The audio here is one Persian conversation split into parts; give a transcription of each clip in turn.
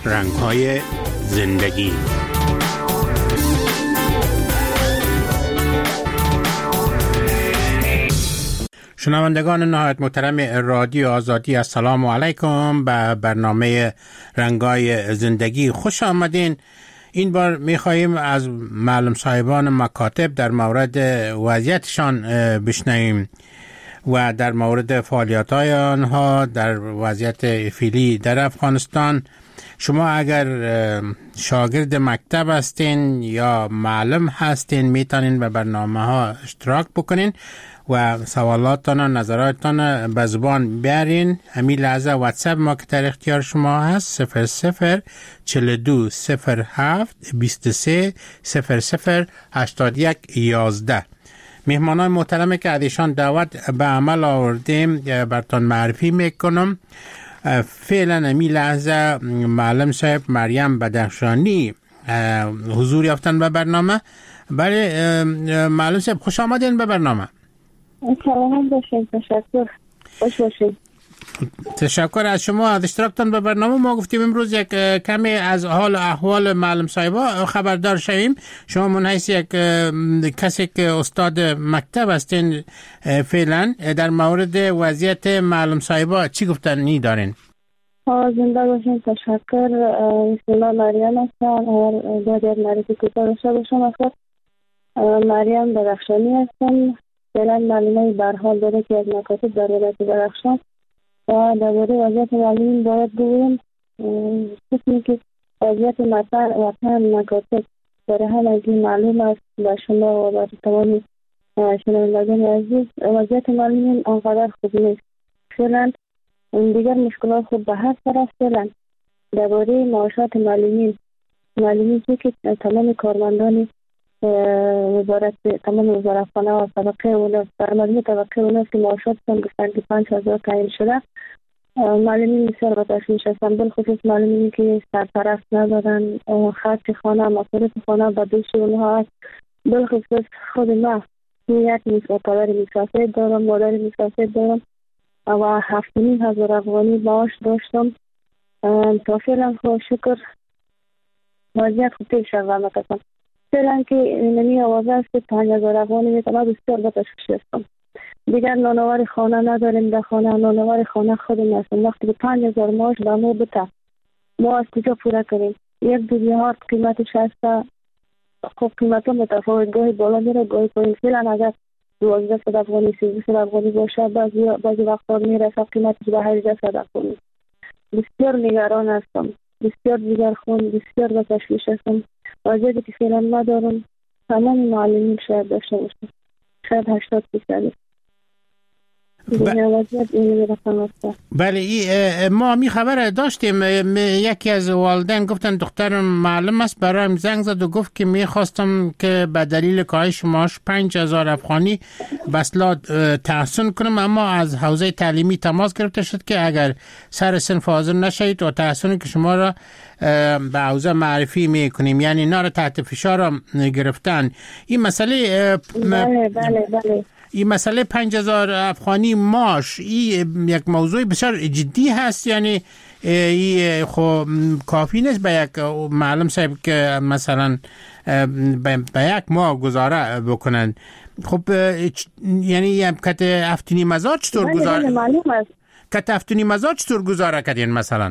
رنگ‌های زندگی. شنوندگان نهایت محترم رادیو آزادی، السلام علیکم. به برنامه رنگ‌های زندگی خوش آمدین. این بار می‌خواهیم از معلم صاحبان مکاتب در مورد وضعیتشان بشنویم و در مورد فعالیت‌های آنها در وضعیت فعلی در افغانستان. شما اگر شاگرد مکتب هستین یا معلم هستین میتونین به برنامه ها اشتراک بکنین و سوالاتتان و نظراتتان به زبان بیارین. همین لحظه واتساپ ما که در اختیار شما هست 0042 07 23 00 81 11. مهمانان محترمی که ازشان دعوت به عمل آوردیم براتون معرفی میکنم. فعلا امی لحظه معلم صاحب مریم بدخشانی حضور یافتن به برنامه. برای معلم صاحب خوش آمدین به برنامه. سلام باشید. تشکر. خوش باشید. تشکر از شما از اشتراکتان به برنامه. ما گفتیم امروز یک کمی از حال و احوال معلم صاحبا خبردار شویم. شما من حیث یک کسی که استاد مکتب هستین فعلا در مورد وضعیت معلم صاحبا چی گفتنی دارین؟ زنده باشین. تشکر. اسم مریم هستم. باید معرفی کوتاه داشته باشم. مریم بدخشانی هستم. فعلا معلمای برحال داره که از مکاتب در ولایت بدخشان و درباره وضعیت معلمین باید بگویم. قسمی که وضعیت وطن مکاتب برای همگی معلوم است به شما و به تمام شنوندگان عزیز. وضعیت معلمین آنقدر خوب نیست. فعلا دیگر مشکلات خوب به هر طرف. فعلا درباره معاشات معلمین که تمام کارمندان وزارت تمام وزارتخانه و طبقه اوناس در مجموع طبقه اوناس که معاشاتشان گفتن که 5000 تعیین شده. معلمین بسیار با تشویش هستند، بالخصوص معلمینی که سرپرست ندارن. خرج خانه مصارف خانه به دوش اونها هست. بالخصوص خود ما یک پدر مسافر دارم، مادر مسافر دارم و 7,500 افغانی معاش داشتم. تا فعلا خدا شکر وضعیت خوب پیش رفته است. فعلا که نمی آوازه است که 5,000 افغانی میتونه بسیار با تشویش هستم. دیگر نانوار خانه نداریم. در خانه نانوار خانه خودم هستم. وقتی که 5,000 معاش به ما بده ما از کجا پوره کنیم؟ یک دوزیهار قیمتش هست. خب قیمت ها متفاوت، گاهی بالا میره گاهی پایین. فعلا اگر 1200 افغانی 1300 افغانی باشه بعضی وقتا میرسه قیمتش به 1800 افغانی. بسیار نگران هستم، بسیار دیگرخوان، بسیار با تشویش هستم. وضعیتی که فعلا ندارم تمام معلمین شاید داشته باشم، شاید 80%. بله ما می خبر داشتیم. یکی از والدین گفتن دخترم معلم است، برایم زنگ زد و گفت که می خواستم که به دلیل کاهش معاش 5,000 افغانی بسلا تحسن کنم، اما از حوزه تعلیمی تماس گرفته شد که اگر سر صنف حاضر نشید و تحسنی که شما را به حوزه معرفی می کنیم، یعنی اینا را تحت فشار گرفتن. این مسئله بله. این مسئله 5,000 افغانی معاش این یک موضوع بسیار جدی هست. یعنی این خب کافی نیست به یک معلم صاحب که مثلا به یک ماه گزاره بکنن. خب یعنی کت هفتونی مزار چطور گزاره؟ معلوم است. کت هفتونی مزار چطور گزاره کردین مثلا؟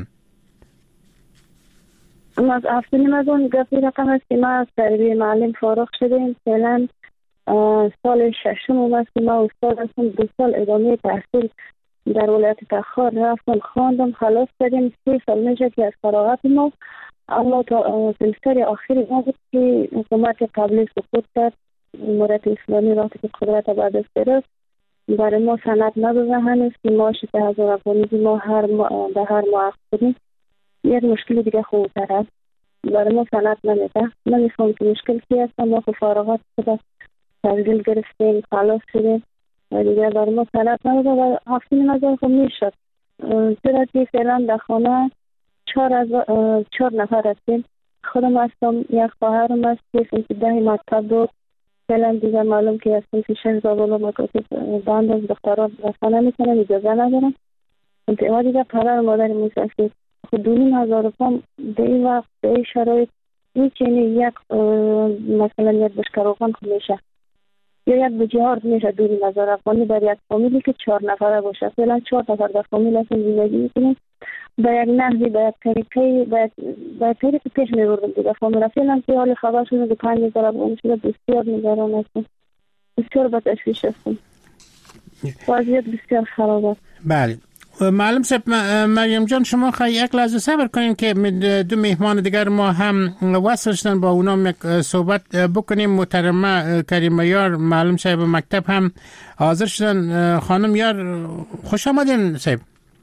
از هفتونی مزار گفتی رقم است که ما از تربیه معلم فارغ شدیم. فعلا سال ششم است که ما استاد هستم. 2 سال ادامه تحصیل در ولایت تخار رفتم خواندم، خلاص کردیم. 3 سال میشه که از فراغت ما، اما تا سمستر آخری ما بود که حکومت قبلی سقوط کرد. امارت اسلامی وقتی که قدرت به دست گرفت برای ما سند نداده هنوز که معاش 10,000 افغانی ما به هر ماه کنیم. یک مشکل دیگه خوبتر است، برای ما سند نمیده. نمیفهم که مشکل کی است. ما که فراغت شده تحصیل گرفتیم، خلاص شدیم و دیگر برای ما سند نداده و 7,000 خب میشد. چرا که فعلا در خانه 4 نفر هستیم. خودم هستم، یک خواهرم هست که صنف 10 مکتب بود. فعلا دیگر معلوم که هستم که 6 زبان مکاتب بند از دختران رفتن نمیتونم، اجازه ندارم. و دیگر پدر و مادر مسافر. خود 2,500 پام به این وقت به این شرایط میچینی یک مثلا یک بشکروغان میشه یا یک بجهارد میشه 2,500 افغانی در یک فامیلی که 4 نفره باشه. فعلا 4 نفر در فامیل هستیم زندگی میکنیم. به یک نحوی به یک طریقی به طریق پیش میبردم دیگه. فامیل فعلا که حال خبر شده که 5,000 افغانی شده بسیار نگران هستم. بسیار به تشویش هستم. وضعیت بسیار خراب است. بله معلم صاحب مریم جان شما خواهی یک لحظه صبر کنیم که دو مهمان دیگر ما هم وصل شدن با اونا صحبت بکنیم. محترمه کریمه یار معلم صاحب مکتب هم حاضر شدن. خانم یار خوش آمدین صاحب.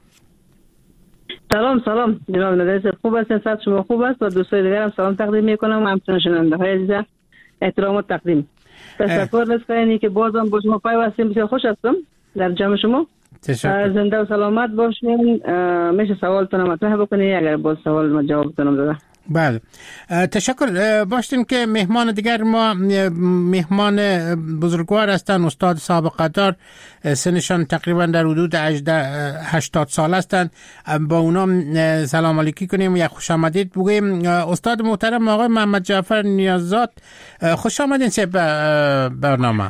سلام جناب نظری خوب هستین؟ صحت شما خوب است؟ و دوستای دیگر هم سلام تقدیم میکنم و همچنین شنونده های عزیز احترامات تقدیم. تشکر از اینکه که بازم با شما پیوستیم. بسیار خوش هستم در جمع شما. زنده و سلامت باشین. میشه سوالتون مطرح بکنید اگر باز سوال ما جوابتون داده. بله تشکر. باشین که مهمان دیگر ما مهمان بزرگوار هستند. استاد سابقه دار سنشان تقریبا در حدود 80 سال هستند. با اونا سلام علیکی کنیم یا خوش آمدید بگویم. استاد محترم آقای محمد جعفر نیاززاد خوش آمدین به برنامه.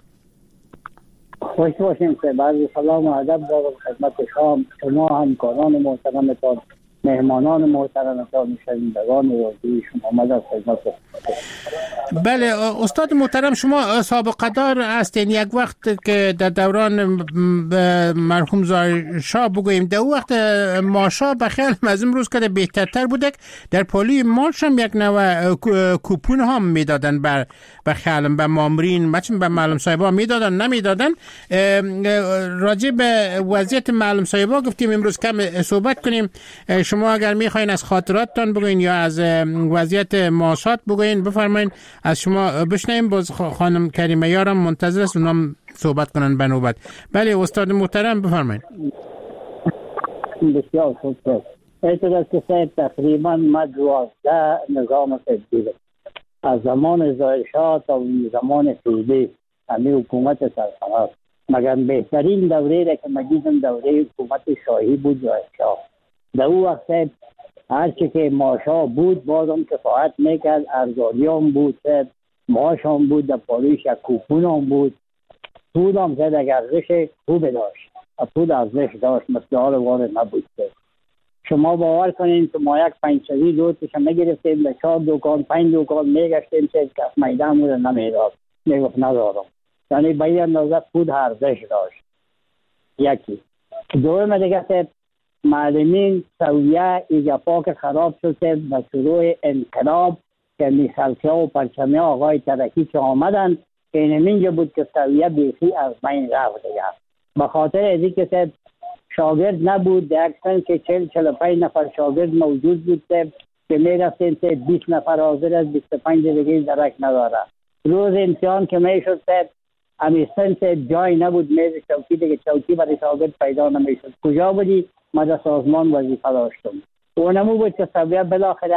خوش باشین که بعضی سلام و ادب دارم خدمت شما همکاران محترمتان، مهمانان محترمتان، شنوندگان رادیوی شما آمده خدمت. بله استاد محترم شما سابقه دار هستین. یک وقت که در دوران مرحوم زاهر شاه بگوییم در وقت ماشا بخیال از امروز که بهترتر بوده در پالی ماش هم یک نوع کوپون هم میدادن به خیالم به مامورین بچن به معلم صاحبا میدادن نمیدادن. راجع به وضعیت معلم صاحبا گفتیم امروز کم صحبت کنیم. شما اگر میخواین از خاطراتتان بگوین یا از وضعیت معاشات بگوین بفرمایین. از شما بشنویم. باز خانم کریمه یارم منتظر است اونام صحبت کنن به نوبت. بله استاد محترم بفرمایین. بسیار خوب است. اعتراض که صاحب تقریبا ما 12 نظام تبدیل از زمان زاهر شاه تا زمان فیدی همین حکومت سلطنت مگر بهترین دوره را که ما دیدم دوره حکومت شاهی بود زاهر شاه. در اون وقت هرچی که ماشا بود بازم کفایت میکرد. ارزالی هم بود، معاش هم بود، در پالیش یک کوپون هم بود. پول هم زد اگر ارزش خوب داشت. پول ارزش داشت مثل وارد نبود. شما باور کنین که ما یک 5 سری لوتش میگرفتیم به 4 دکان 5 دکان میگشتیم که کس میدان رو نمیداد. میگفت ندارم. یعنی به این اندازه پول ارزش داشت. یکی. دوم دیگه معلمین سویه ایجا پاک خراب شد به شروع انقلاب که میخلصه و پرچمه آقای ترکی که آمدن این اینجا بود که سویه بیخی از بین رفت دیگه. به خاطر ازی که شاگرد نبود در اکسن که 40-45 نفر شاگرد موجود بود که میرفتین 20 نفر حاضر از 25 دیگه درک نداره. روز امتحان که میشد امیستن جای نبود میز چوکی دیگه چوکی برای شاگرد پیدا نمیشد. کجا بودی؟ ما در سازمان وظیفه داشتم. اونمو بود که سویه بالاخره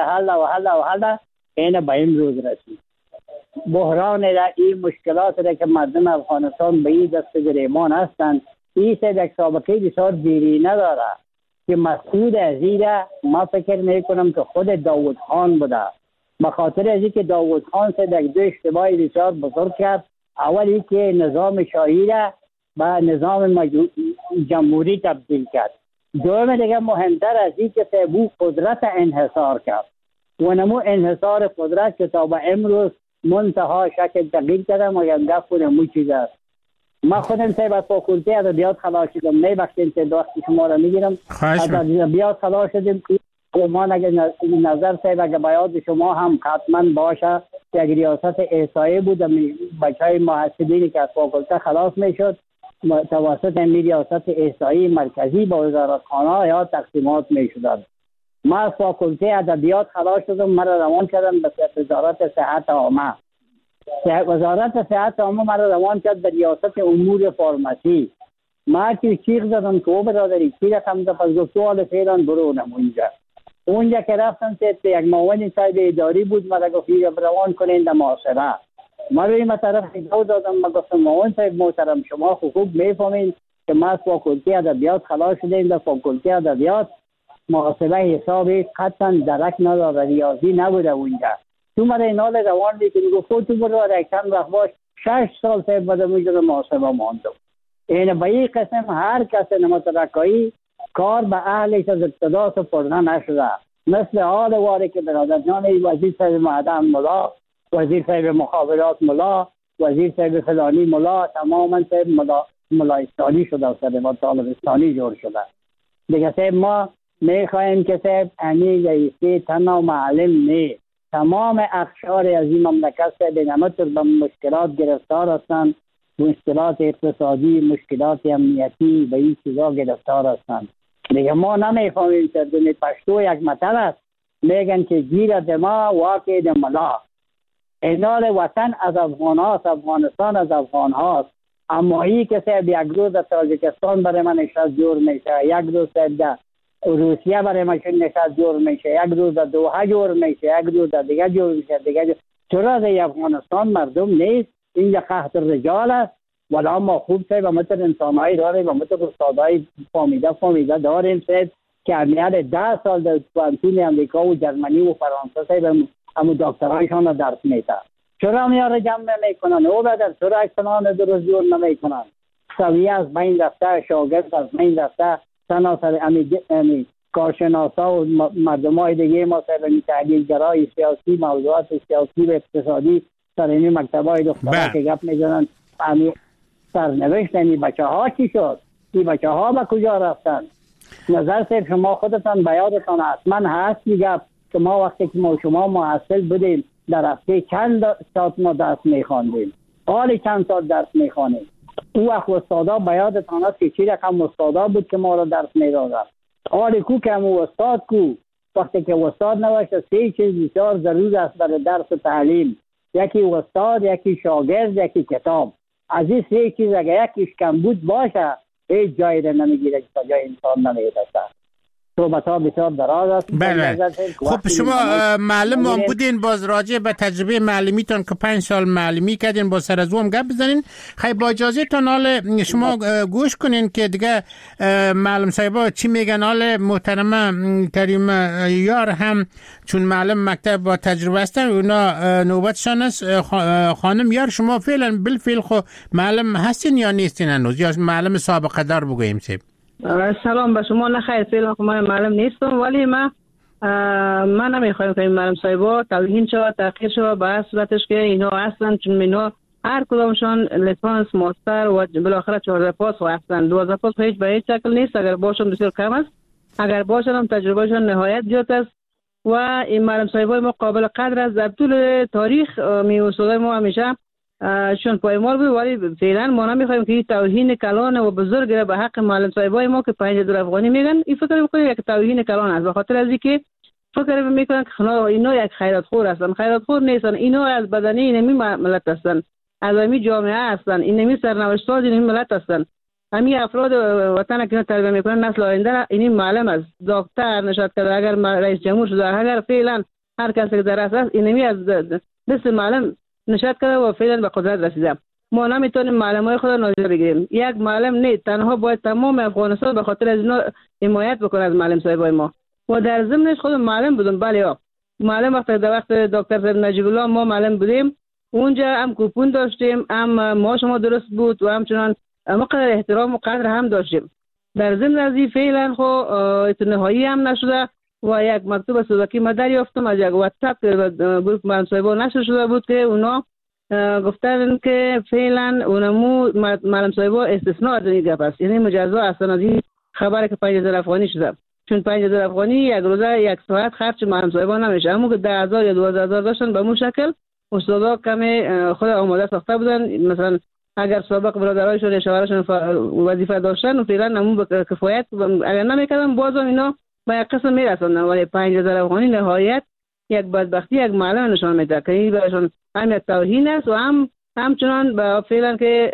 حل این به این روز رسید. بحران را این مشکلات را که مردم افغانستان به این دست گریبان هستند این یک سابقه بسیار دیرینه داره که مسئول از این را ما فکر میکنم که خود داود خان بوده. به خاطر از اینکه داود خان یک دو اشتباه بسیار بزرگ کرد. اولی که نظام شاهی را به نظام جمهوری تبدیل کرد. دوم دیگه مهمتر از این که او قدرت انحصار کرد. و نمو انحصار قدرت که تا به امروز منتها شکل تغییر کرده مگر گفت نمو چیز است. ما خودم سه با فاکولته ادبیات خلاص شدم. میبخشید که وقتی شما را میگیرم. ادبیات خلاص شدیم. من اگر نظر سه اگر بیاد شما هم حتما باشه یک ریاست احصایی بود بچهای محصلینی که از فاکولته خلاص میشد توسط ریاست احصایی مرکزی با وزارتخانه یا تقسیمات میشدند. ما از فاکولته ادبیات خلاص شدم. مرا روان کردن به وزارت صحت عامه. وزارت صحت عامه مرا روان کرد به ریاست امور فارمسی. ما که چیخ زدم که او برادری چی رقم ده پس گفت سوال فعلا برونم اونجا که رفتم یک معاون صاحب اداری بود مرا گفت روان کنین در معاصره. ما روی ما طرف دو دادم. ما گفتم معاون صاحب محترم شما خوب میفهمین که ما از فاکولته ادبیات خلاص شدیم. در فاکولته ادبیات محاسبه حسابی قطعا درک نداره، ریاضی نبوده اونجا. تو مرا این حال روان دی که گفت تو برو رکتن وقت باش 6 سال سه بعد میجره محاسبه ماندم. این به این قسم هر کس نمترکایی کار به اهلش از ابتدا سپرده نشده. مثل حال واره که برادران وزیر صاحب معدن ملا، وزیر صاحب مخابرات ملا، وزیر صاحب فلانی ملا، تماما صاحب ملایستانی شده و صاحب طالبستانی جور شده. دیگه صاحب ما میخواهیم که صاحب امی رئیسی تنها معلم نه، تمام اقشار از این مملکت صاحب نمتر به مشکلات گرفتار هستند، مشکلات اقتصادی، مشکلات امنیتی به این چیزا گرفتار هستند. دیگه ما نمیفهمیم که دنیا پشتو یک مطلب است، میگن که گیر دما واقع دملا. اینال وطن از افغان هاست، افغانستان از افغان هاست. اما ای که صاحب یک روز در تاجیکستان برای من نشست جور میشه، یک روز در روسیه برای من نشست جور میشه، یک روز در دوحه جور میشه، یک روز در دیگه جور میشه دیگه. چرا در افغانستان مردم نیست؟ اینجا قحط رجال است. ولی ما خوب صاحب مثل انسانهایی داریم و مثل استادهای فامیده داریم صاحب که امیال 10 سال در پانتون امریکا و جرمنی و فرانسه صاحب همو دکترهایشان را درس میده. چرا میاره جمع میکنن؟ او بدر چرا اکسنان درست جور نمیکنن؟ سویه از بین رفته، شاگرد از بین رفته، سناسر امی کارشناسا و مردم های دیگه ما صاحب تحلیلگرای سیاسی، موضوعات سیاسی و اقتصادی سر این مکتب های دخترها که گپ میزنن امی سرنوشت این بچه ها چی شد؟ این بچه ها به کجا رفتن؟ نظر صاحب شما خودتان به یادتان حتما هست گپ که ما وقتی که ما شما محصل بودیم در هفته چند ساعت ما درس میخواندیم، حالی چند ساعت درس میخوانیم. او وقت استادا به یادتان هست که چی رقم استادا بود که ما را درس میدادن. حالی کو که همون استاد کو وقتی که استاد نوشته 3 چیز بسیار ضرور است برای درس و تعلیم، یکی استاد، یکی شاگرد، یکی کتاب. از این 3 چیز اگر یکیش کم بود باشه هیچ جایی را نمیگیره که تا جای انسان نمیرسه. صحبت ها بسیار دراز است. بله. خب شما معلم هم بودین، باز راجع به تجربه معلمیتون که 5 سال معلمی کردین با سر از او هم گپ بزنین. خیلی با اجازه تان حال شما گوش کنین که دیگه معلم صاحبا چی میگن. حال محترمه کریم یار هم چون معلم مکتب با تجربه هستن اونا نوبتشان است. خانم یار شما فعلا بالفعل خو معلم هستین یا نیستین هنوز، یا معلم سابقه دار بگوییم سیب؟ سلام به شما. نه خیر، فعلا من معلم نیستم، ولی من نمیخوایم که این معلم صاحبا توهین شود، تحقیر شود به صورتش که اینا اصلا، چون اینا هر کدامشان لیسانس، ماستر و بالاخره 14 پاس هستن. 12 پاس هیچ به هیچ شکل نیست، اگر باشن بسیار کم است، اگر باشن هم تجربهشان نهایت زیاد است. و این معلم صاحبای ما قابل قدر است. در طول تاریخ استادای ما همیشه چون پایمال بود، ولی فعلا ما نمیخوایم که این توهین کلان و بزرگ را به حق معلم صاحبای ما که 5000 افغانی میگن این فکر میکنه یک توهین کلان است، به خاطر از اینکه فکر میکنن که اینا یک خیراتخور هستن. خیراتخور نیستن، اینا از بدنه اینمی ملت هستن، از اینمی جامعه هستن، اینمی سرنوشت‌ساز اینمی ملت هستن. همین افراد وطن که تربیت میکنن نسل آینده این معلم است، دکتر نشد کرده، اگر رئیس جمهور شده، اگر فعلا هر کسی که در اساس اینمی از دست معلم نشد کرده و فعلا به قدرت رسیده. ما نمیتونیم معلمای خود نادیده بگیریم. یک معلم نه، تنها باید تمام افغانستان به خاطر از اینا حمایت بکنه از معلم صاحبای ما. و در ضمنش خود معلم بودم. بله معلم وقت دکتر صاحب نجیب الله ما معلم بودیم، اونجا هم کوپون داشتیم، هم معاش ما درست بود و همچنان مقدار احترام و قدر هم داشتیم. در ضمن از این فعلا خو نهایی هم نشده و یک مکتوب سوزکی ما دریافتم از یک واتساپ گروه معلم صاحبا نشر شده بود که اونا گفتن که فعلا اونمو معلم صاحبا استثناء از این گپ است، یعنی مجازا اصلا از این خبره که 5000 افغانی شده، چون 5000 افغانی یک روزه یک ساعت خرج معلم صاحبا نمیشه. اما که 10000 یا 12000 داشتن به مو شکل استادا کمی خود آماده ساخته بودن. مثلا اگر سابق برادرایشون یا شوهرشون وظیفه داشتن و فعلا نمو به کفایت اگر نمیکردن بازم اینا با یک قسم میرسوندن، ولی 5000 افغانی نهایت یک بدبختی یک معلم نشان میده که این برایشون هم یک توهین است و همچنان با فعلا که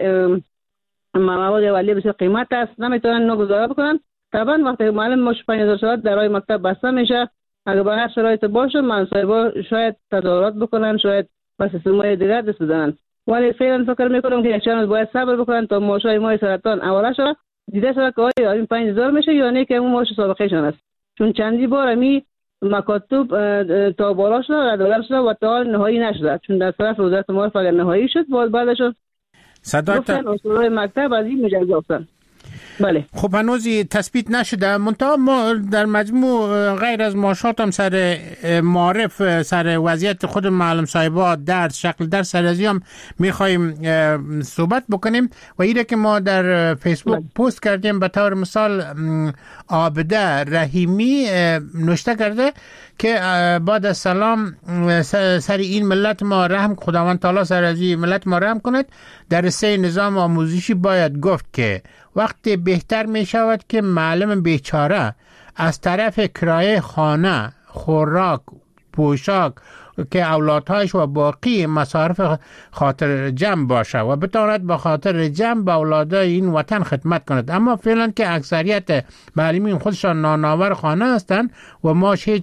مواد اولیه بسیار قیمت است نمیتونن نگذار بکنن. طبعا وقتی معلم ما 5000 ساعت در مکتب بسته میشه، اگر به هر شرایط باشه معلم صاحبا شاید تظاهرات بکنن، شاید با سیستم‌های دیگر دست بزنن، ولی فعلا فکر میکنم که یک چند باید صبر بکنن تا معاشای ما سرطان اوله شده دیده شده که آیا این 5000 میشه یا نه که اون معاش سابقه شون است. چون چندی بار می مکاتب تا بالا شده ردادر شده و تا نهایی نشده، چون در طرف وزارت معارف اگر نهایی شد بعدش گفتن اصولای مکتب از این مجوز افتن. بله. خب هنوزی تثبیت نشده، منتها ما در مجموع غیر از ماشات هم سر معارف، سر وضعیت خود معلم صاحبا، درس، شکل درس، سر ازی هم میخواییم صحبت بکنیم. و ایره که ما در فیسبوک پوست کردیم، به طور مثال عابده رحیمی نوشته کرده که بعد از سلام سر این ملت ما رحم، خداوند تعالی سر ازی ملت ما رحم کند. در سه نظام آموزشی باید گفت که وقتی بهتر می شود که معلم بیچاره از طرف کرایه خانه، خوراک، پوشاک که اولادهایش و باقی مصارف خاطر جمع باشه و بتواند به خاطر جمع به اولادای این وطن خدمت کند. اما فعلا که اکثریت معلمین خودشان نانآور خانه هستند و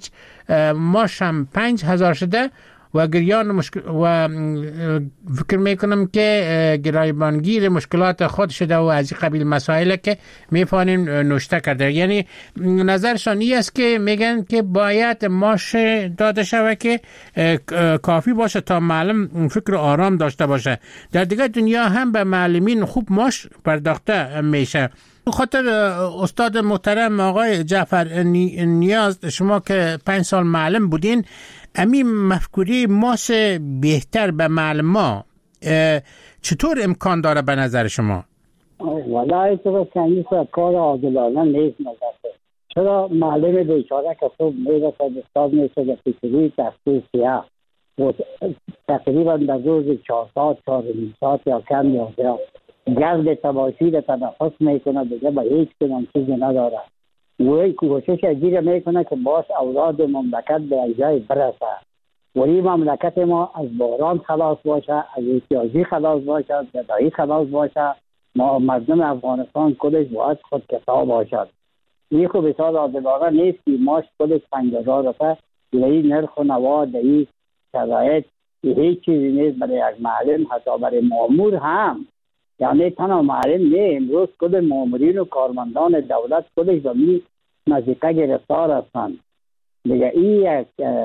ماش هم 5,000 شده و گریان و فکر میکنم که گرایبانگیر مشکلات خود شده و از این قبیل مسائل که میفانیم نوشته کرده. یعنی نظرشان این است که میگن که باید ماش داده شود که کافی باشه تا معلم فکر آرام داشته باشه. در دیگه دنیا هم به معلمین خوب ماش پرداخته میشه. خاطر استاد محترم آقای جعفر نیاز، شما که 5 سال معلم بودین، امی مفکوری ماس بهتر به معلم چطور امکان داره به نظر شما؟ والله تو کنیس کار عادلانه نیست نظر. چرا معلم بیچاره که خوب میره تا استاد میشه به فکری تحصیل سیاه و تقریبا در روز 4 ساعت 4 ساعت یا کم یا زیاد گرد تباشیر تنفس میکنه، دیگه با هیچ کنم چیزی نداره. وی کوشش اجیره میکنه که باش اولاد مملکت به اجای برسه و این مملکت ما از بحران خلاص باشه، از احتیاجی خلاص باشه، از گدایی خلاص باشه. ما مردم افغانستان کلش باید خود کفا باشد. این خوب بسیار عادلانه نیست که ماش کلش 50,000 روپه این نرخ و نوا در این شرایط هیچ چیزی نیست برای یک معلم، حتی برای مامور هم. یعنی تنها معلم نه، امروز کل مامورین و کارمندان دولت کلش به می مزیقه گرفتار هستند. دیگه این یک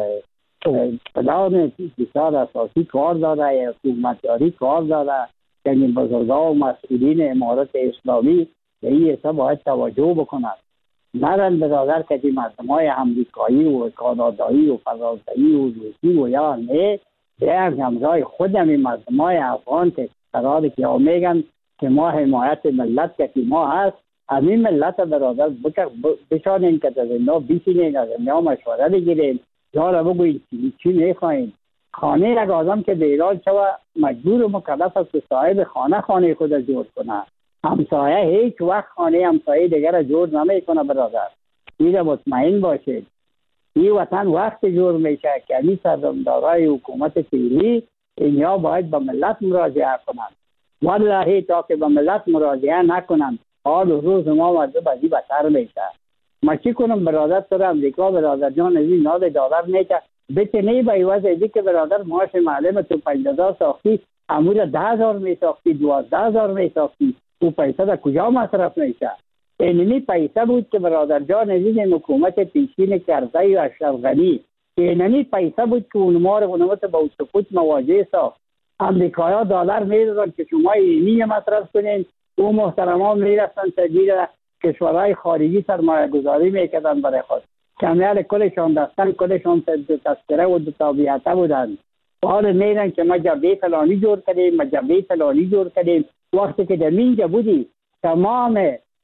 پلان بسیار اساسی کار داره، حکومتداری کار داره. یعنی بزرگان و مسئولین امارت اسلامی به این حساب باید توجه بکنند. نرن برادر که مردمای امریکایی و کانادایی و فرانسوی و روسی و یا نه یک همراه خود همین مردمای افغان که قراره که ها میگن که ما حمایت ملت که ما هست، همین ملت برادر بشانین که در اینا بیشینین، از اینا مشوره بگیرین، یا را بگوین چی میخواین. خانه یک آدم که به ایران شوه مجبور و مکلف است که صاحب خانه خود جور کنه. همسایه هیچ وقت خانه همسایه دیگر را جور نمیکنه برادر. این مطمئن باشید. این وطن وقت جور میشه که این سردمدارای حکومت فعلی اینیا باید به ملت مراجعه کنند. والله تا که به ملت مراجعه نکنند حال و روز ما مردم بازی بتر میشه. ما چی کنم برادر؟ تو امریکا برادر جان از این $9 میشه بچه نی با ایواز ایدی که برادر معاش معلم تو 50,000 ساختی، امور 10,000 میساختی، 12,000 میساختی، او پیسه در کجا مصرف میشه؟ اینمی پیسه بود که برادر جان عزیز حکومت پیشین کرزی و اشرف غنی، اینمی پیسه بود که اونما رو با سقوط مواجه ساخت. امریکایی‌ها دلار میدادن که شما اینی مصرف کنین، او محترمان میرفتن تدبیر کشورهای خارجی سرمایه گذاری میکردن برای خود. کمیال کلشان دستن، کلشان تذکره و تابعیته بودن. حال میرن که ما جبهه فلانی جور کردیم، ما جبهه فلانی جور کردیم. وقتی که در اینجا بودی تمام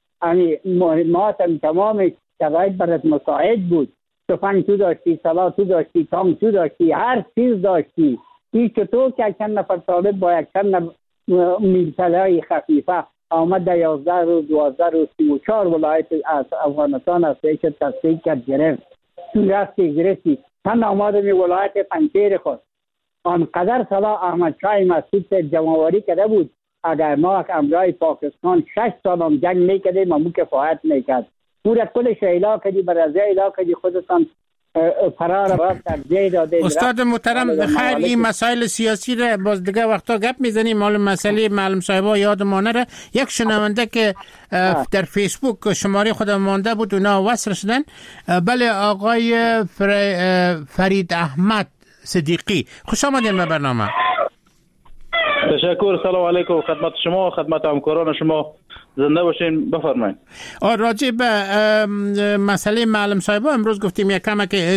تمام شرایط برات مساعد بود. تفنگ تو داشتی، سلاح تو داشتی، تانک تو داشتی، هر چیز داشتی. این چطور که چند نفر طالب با یک چند میلتلای خفیفه آمد در 11 روز 12 روز 34 ولایت از افغانستان از پیش تصدیق کرد گرفت. تو رفتی گرفتی تن آمد می ولایت پنجشیر خود. آنقدر صلاح احمد شاه مسعود جمعواری کرده بود اگر ما امرای پاکستان 6 سال هم جنگ میکردیم ما کفایت میکرد. پورا کل شیلا کدی برازه ایلا کدی خودتان فرار را ترجیح داده. استاد محترم خیر این مسائل سیاسی را باز دیگه وقتا گپ میزنیم. مال مسئله معلم صاحبا یادمانه را یک شنونده که در فیسبوک شماره خودم مانده بود اونا وصل شدن. بله آقای فرید احمد صدیقی خوش آمدین به برنامه. تشکر. سلام علیکم خدمت شما خدمت همکاران شما. زنده باشین. بفرمایید. راجع به مسئله معلم صاحبا امروز گفتیم یک کم که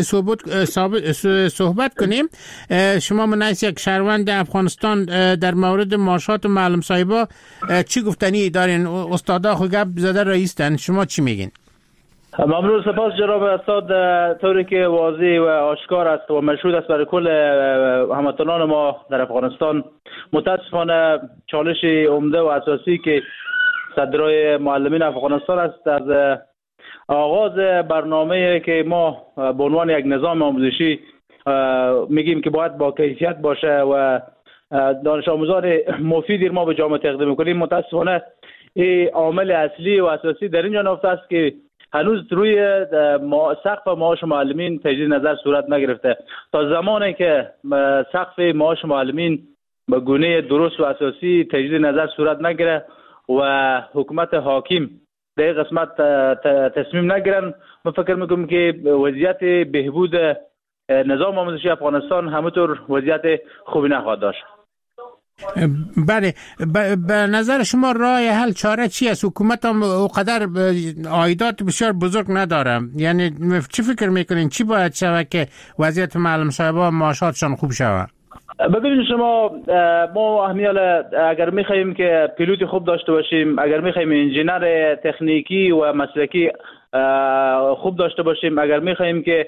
صحبت کنیم. شما منعکس یک شهروند افغانستان در مورد معاشات معلم صاحبا چی گفتنی دارین؟ استادا خو گپ زده رئیسن، شما چی میگین؟ ممنون. سپاس جناب استاد. طوری که واضح و آشکار است و مشهود است برای کل هموطنان ما در افغانستان، متاسفانه چالش عمده و اساسی که صدرای معلمین افغانستان است از آغاز برنامه که ما به عنوان یک نظام آموزشی میگیم که باید با کیفیت باشه و دانش آموزان مفیدی ما به جامعه تقدیم میکنیم، متاسفانه این عامل اصلی و اساسی در اینجا نهفته است که هنوز روی سقف معاش معلمین تجدید نظر صورت نگرفته. تا زمانی که سقف معاش معلمین به گونه درست و اساسی تجدید نظر صورت نگیره و حکومت حاکم در این قسمت تصمیم نگیرن، من فکر میکنم که وضعیت بهبود نظام آموزشی افغانستان همونطور وضعیت خوبی نخواهد داشت. بله، به نظر شما راه حل چاره چی است؟ حکومت هم اونقدر عایدات بسیار بزرگ نداره، یعنی چی فکر میکنین چی باید شود که وضعیت معلم صاحبا معاشاتشان خوب شود؟ ببینید شما، ما اگر میخوایم که پیلوت خوب داشته باشیم، اگر میخوایم انجینر تکنیکی و مسلکی خوب داشته باشیم، اگر میخوایم که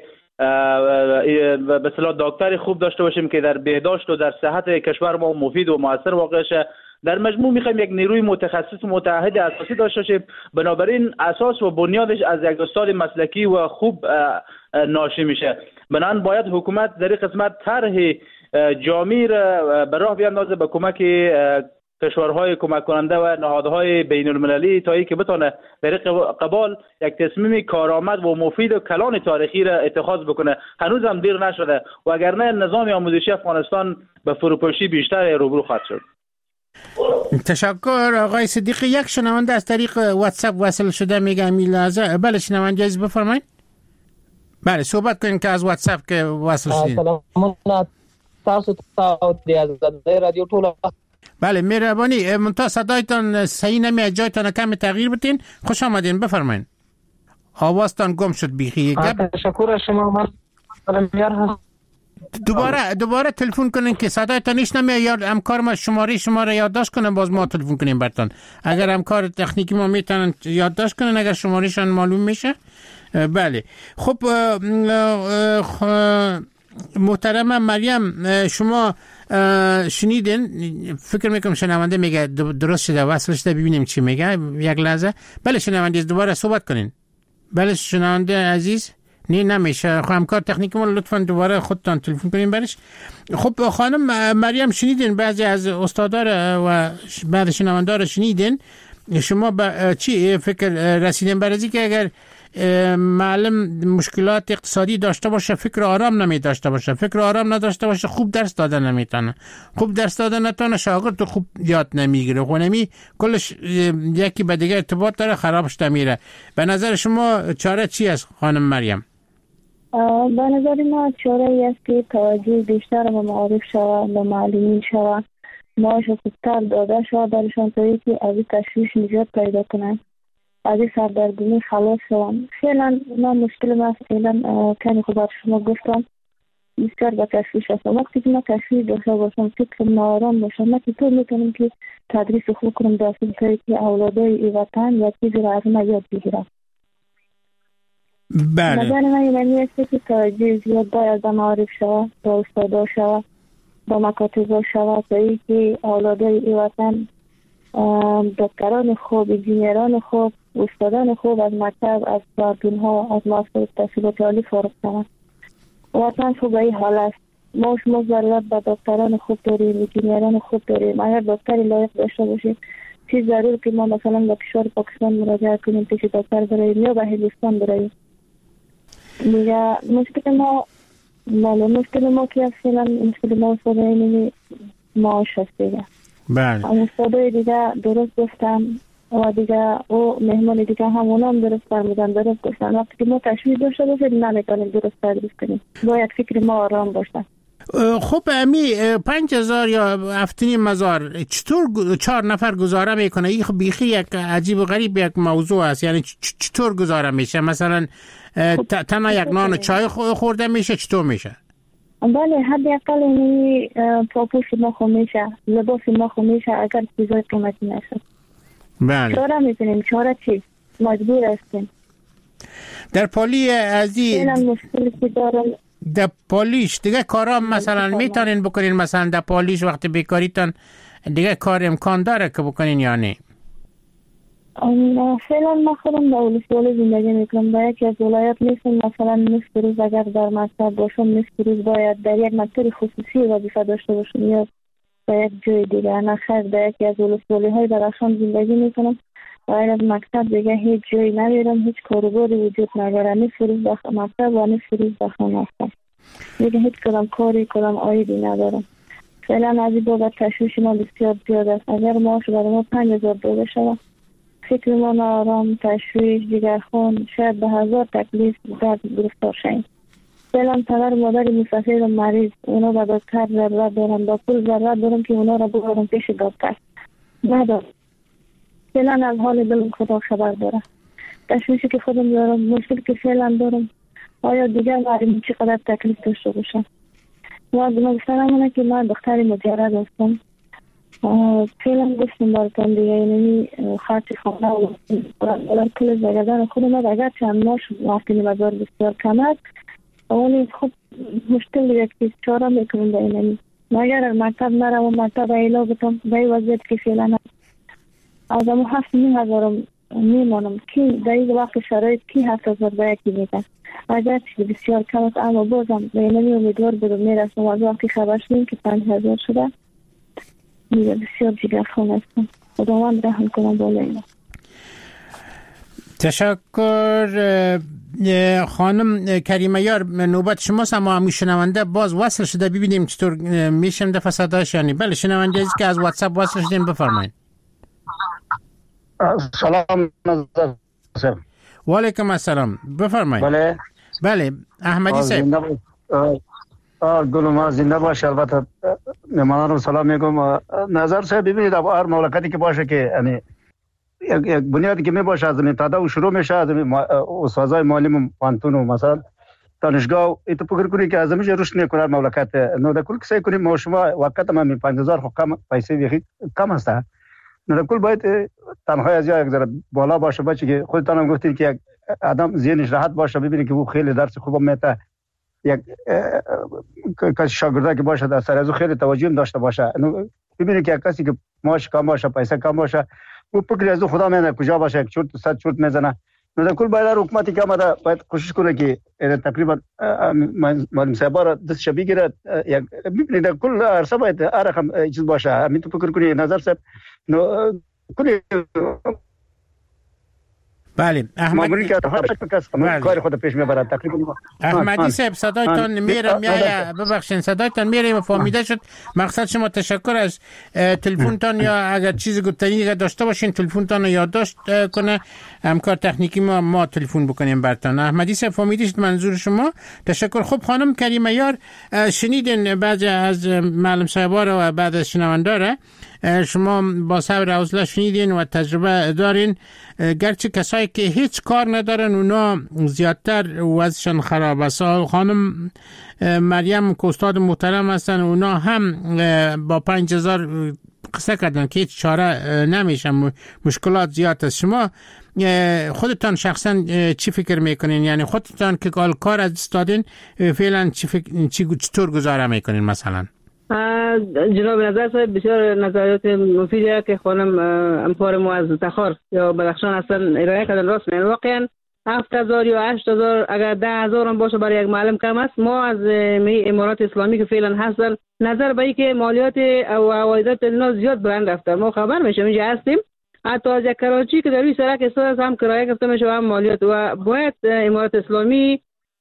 به اصطلاح دکتر خوب داشته باشیم که در بهداشت و در صحت کشور ما مفید و موثر واقع شه، در مجموع میخوایم یک نیروی متخصص و متعهد اساسی داشته باشیم. بنابراین اساس و بنیادش از یک استاد مسلکی و خوب ناشی میشه. بنابراین باید حکومت در این قسمت طرح جامع را به راه بیاندازه به کمک کشورهای کمک کننده و نهادهای بین المللی تا اینکه بتونه در قبال یک تصمیم کارآمد و مفید و کلان تاریخی را اتخاذ بکنه. هنوز هم دیر نشده و اگر نه نظام آموزشی افغانستان به فروپاشی بیشتر روبرو خواهد شد. تشکر آقای صدیقی. یک شنونده از طریق واتساپ وصل شده میگه میلازه. بله شنونده عزیز بفرمایید. بله صحبت کنین که از واتساپ که وصل شدین. سلام تاسو ته د رادیو ټول. بله مهربانی منتها صدایتان صحیح نمیاد، جایتان کم تغییر بدین. خوش آمدین بفرمایید. آوازتان گم شد بیخی. تشکر از شما. من دوباره تلفن کنین که صدایتان هیچ نمیاد، یا همکار ما شما را یادداشت کنن باز ما تلفن کنیم براتون. اگر همکار تکنیکی ما میتونن یادداشت کنن اگر شمارهشان معلوم میشه. بله خب محترم مریم، شما شنیدین؟ فکر میکنم شنونده میگه درست شده وصل شده، ببینیم چی میگه. یک لحظه. بله شنونده دوباره صحبت کنین. بله شنونده عزیز نمیشه. همکار تکنیکی ما لطفا دوباره خودتان تلفن کنین برش. خب خانم مریم شنیدین بعضی از استادا و بعضی شنونده رو شنیدین. شما به چی فکر رسیدین؟ برای که اگر معلم مشکلات اقتصادی داشته باشه، فکر آرام نمی داشته باشه، فکر آرام نداشته باشه، خوب درس دادن نمیتونه، خوب درس دادن نتونه، شاگرد خوب یاد نمیگیره، خونمی کلش یکی به دیگه ارتباط داره، خرابش میره. به نظر شما چاره چی است خانم مریم؟ به نظر ما چاره ای است که توجه بیشتر به معارف شود، به معلمین شود، معاش خوبتر داده شود برشان تا اینکه از این تشویش نجات پیدا کنند، از این سردرگمی خلاص شوند. فعلا من مشکل ما فعلا کنی خود بر شما گفتم بسیار به تشویش هستم. وقتی که من تشویش داشته باشم، فکر نارام باشم، من که طور میتونم که تدریس خوب کنم داخل تا که اولادای ای وطن یا چیزی را از من یاد بگیرم. بله. نظر من اینمی است که توجه زیاد باید به معارف شود، به استادا شود، به مکاتب شود تا ای که اولادای ای وطن دکتران خوب، انجینیران خوب، استادان خوب از مکتب، از دارالعلوم ها، از مؤسسات تحصیلات عالی فارغ شوند. وطن خوب به این حال است. ما ضرورت به دکتران خوب داریم، انجینیران خوب داریم. اگر دکتری لایق داشته باشیم، چیز ضرور که ما مثلا به کشور پاکستان مراجعه کنیم پیش دکتر براییم یا به هندوستان براییم. دیگه مشکل ما که فعلا مشکل ما افتاده اینه معاش هست دیگه. بله. افتاده دیگه درست گفتم و دیگه او مهمان دیگه همونا هم درست فرمودن، درست گفتن. وقتی که ما تشویش داشته باشیم نمیتونیم درست تدریس کنیم، باید فکر ما آرام باشه. خب امی 5000 یا هفتنی مزار چطور 4 نفر گزاره میکنه؟ این خب بیخی یک عجیب و غریب یک موضوع است. یعنی چطور گزاره میشه؟ مثلا تنها یک نان و چای خورده میشه؟ چطور میشه؟ بله، حداقل اینی پاپوش ما خو میشه، لباس ما خو میشه اگر چیزای قیمتی نشه. بله. چاره میکنیم، چاره چی؟ مجبور هستیم. در پالی ازی مشکلی که دارم در پالیش دیگه کارا مثلا میتونین بکنین؟ مثلا در پالیش وقتی بیکاریتان دیگه کار امکان داره که بکنین یا نه؟ فعلا ما خودم در ولسوالی زندگی میکنم. در یکی از ولایت نیستم. مثلا نصف روز اگر در مکتب باشم، نصف روز باید در یک مکتب خصوصی وظیفه داشته باشم یا در یک جای دیگه. نه خیر، در یکی از ولسوالی های درخشان زندگی میکنم. غیر از مکتب دیگه هیچ جایی نمیرم، هیچ کاروباری وجود نداره. نصف روز در مکتب و نصف روز در خانه هستم. دیگه هیچ کدام کاری کدام عایدی ندارم. فعلا از این بابت تشویش ما بسیار زیاد است. اگر معاش برای ما 5000 داده شود، فکر ما نارام، تشویش، جگرخون، شاید به 1000 تکلیف درد گرفتار شویم. فعلا پدر و مادر مسافر و مریض، اونا به دکتر ضرورت دارن، با پول ضرورت دارم که اونا را ببرم پیش دکتر. ندارم. فعلا از حال دلم خدا خبر داره. تشویشی که خودم دارم، مشکل که فعلا دارم، آیا دیگر معلوم چقدر تکلیف داشته باشم. و گفتنم اینه که من دختری مجرد هستم. فعلا گفتم براتون دیگه، یعنی خرچ خانه و کل زگردن خودم اگر چند ماش وقتی مزار بسیار کم است، اونی خب مشکل یک چاره میکنم به اینمی. مگر مکتب نرم و مکتب ایلا بتم به این وضعیت که فعلا از امو 7,000 میمانم کی در این وقت شرایط کی 7,000 به یکی میدن. اگر چیزی بسیار کم است اما بازم به اینمی امیدوار بودم میرسم. از وقتی خبر شدیم که 5,000 شده دیگه بسیار جگرخون هستم. خداوند رحم کنم بالا اینا. تشکر خانم کریمه یار. نوبت شماست، اما همون شنونده باز وصل شده، ببینیم چطور میشم دفعه صداش. یعنی بله، شنونده ازی که از واتساپ وصل شدیم، بفرمایید. سلام نظر. و علیکم السلام، بفرمایید. بله احمدی صاحب. گلوم زنده باش. البته مهمانان رو سلام میگم. نظر صاحب ببینید، هر مملکتی که باشه که یعنی یک بنیادی که می باشه از ابتدا و شروع میشه از استادای معلم پانتون و مثلا دانشگاه. ایت فکر کنید که از همیشه رشد میکنه مملکت. نو در کل کسایی کنیم ما شما وقت ما 5000 خب کم پیسه ویخی کم است. نو در کل باید تنها از یک ذره بالا باشه. بچه که خودتان هم گفتین که یک آدم ذهنش راحت باشه، ببینید که او خیلی درس خوب میته. یک کسی شاگرده که باشه در سر از خیلی توجه داشته باشه. ببینید که کسی که معاش کم باشه، پیسه کم باشه، او فکر از خدا میاد کجا باشه، یک چرت صد چرت میزنه. در کل باید حکومتی که آمده باید کوشش کنه که تقریبا معلم صاحب را دستش بگیره. یک ببینید در کل عرصه باید هر رقم چیز باشه. همین تو فکر کنید نظر صاحب. کل بله احمدی کار خود پیش میبرد تقریبا. احمدی صاحب صدایتان میرم یا ببخشید صدایتان میرم، فهمیده شد. مقصد شما تشکر از تلفنتان. یا اگر چیز گفتنی داشته باشین تلفنتان رو یادداشت کنه همکار تکنیکی ما تلفن بکنیم براتون. احمدی صاحب فهمیده شد منظور شما. تشکر. خب خانم کریمه یار، شنیدین بعضی از معلم صاحبا رو و بعد از شنوندا رو شما با صبر و حوصله شنیدین و تجربه دارین. گرچه کسایی که هیچ کار ندارن اونا زیادتر وضعشان خراب است. خانم مریم که استاد محترم هستن، اونا هم با 5000 قصه کردن که هیچ چاره نمیشه، مشکلات زیاد است. شما خودتان شخصا چی فکر میکنین؟ یعنی خودتان که کار از استادین فعلا چطور گزاره میکنین؟ مثلا جناب نظر صاحب بسیار نظریات مفیدی که خانم امپار ما از تخار یا بدخشان اصلا ارائه کردن راست میگن. واقعا 7000 یا 8000 اگر 10000 هم باشه برای یک معلم کم است. ما از امارات اسلامی که فعلا هستن نظر به اینکه مالیات او عوایدات اینا زیاد بلند رفته. ما خبر میشیم اینجا هستیم، حتی از یک کراچی که در روی سرک استاد هم کرایه گرفته میشه هم مالیات. و باید امارات اسلامی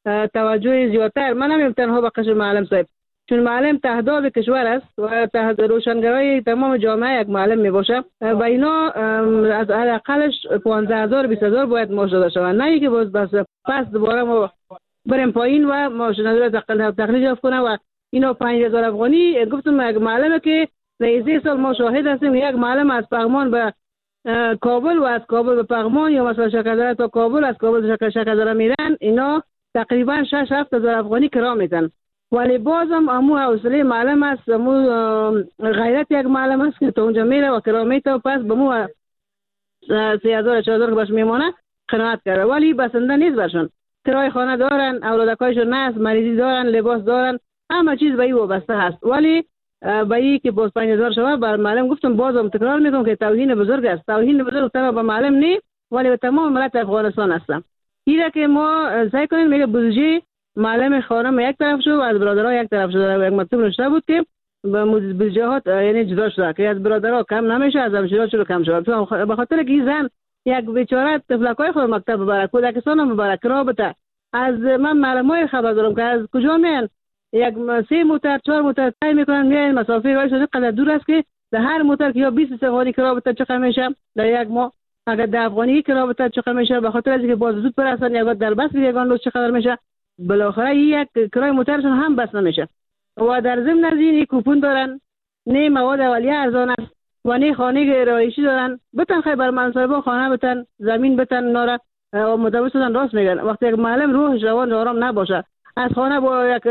توجه زیادتر. من نمیم تنها به قشر معلم صاحب، چون معلم تهداب کشور است و تحت روشنگرای تمام جامعه یک معلم می باشه و اینا از حداقلش 15,000 20,000 باید معاش داده شوند، نه اینکه بس پس دوباره ما بریم پایین و معاش نداره تقلیل یافت کنه. و اینا 5,000 افغانی گفتم یک معلمه که رئیس سال ما شاهد هستیم، یک معلم از پغمان به کابل و از کابل به پغمان یا مثلا شکردره تا کابل، از کابل تا شکردره میرن، اینا تقریبا 6-7 هزار افغانی کرا میدن. ولی بازم امو حوصله معلم است، امو غیرت یک معلم است که تا اونجا میره و کرا میته و پس به مو 3,000-4,000 که باش میمانه قناعت کرده. ولی بسنده نیست برشون، کرای خانه دارن، اولادکایشون نست، مریضی دارن، لباس دارن، همه چیز به این وابسته هست. ولی به این که باز 5,000 شوه بر معلم گفتم بازم تکرار میکنم که توهین بزرگ است. توهین بزرگ تنها به معلم نی ولی به تمام ملت افغانستان است. اینه که ما سعی کنیم میگه بودجه معلم خانم یک طرف شد و از برادرها یک طرف شد. یک مکتوب نوشته بود که به بودجه ها یعنی جدا شده که از برادرها کم نمیشه، از همشیرا چرا کم شد. به خاطر که این زن یک بیچاره طفلکای خود مکتب ببره، کودکستان ببره، رابطه از من معلمای خبر دارم که از کجا میان، یک 3 موتر 4 موتر طی میکنن میان، مسافه راه شده قدر دور است که در هر موتر که یا 20 افغانی رابطه چقدر میشه در یک ماه، اگر 10 افغانی رابطه چقدر میشه، به خاطر اینکه باز زود برسن یا در بس یگان روز چقدر میشه، بالاخره یک کرای موترشون هم بس نمیشه. و در ضمن از این کوپون دارن، نه مواد اولیه ارزان است و نه خانه رهایشی دارن. بتن خیلی بر منصبا خانه بتن، زمین بتن، ناره و متوسطن راست میگن. وقتی یک معلم روحش روان آرام نباشه، از خانه با یک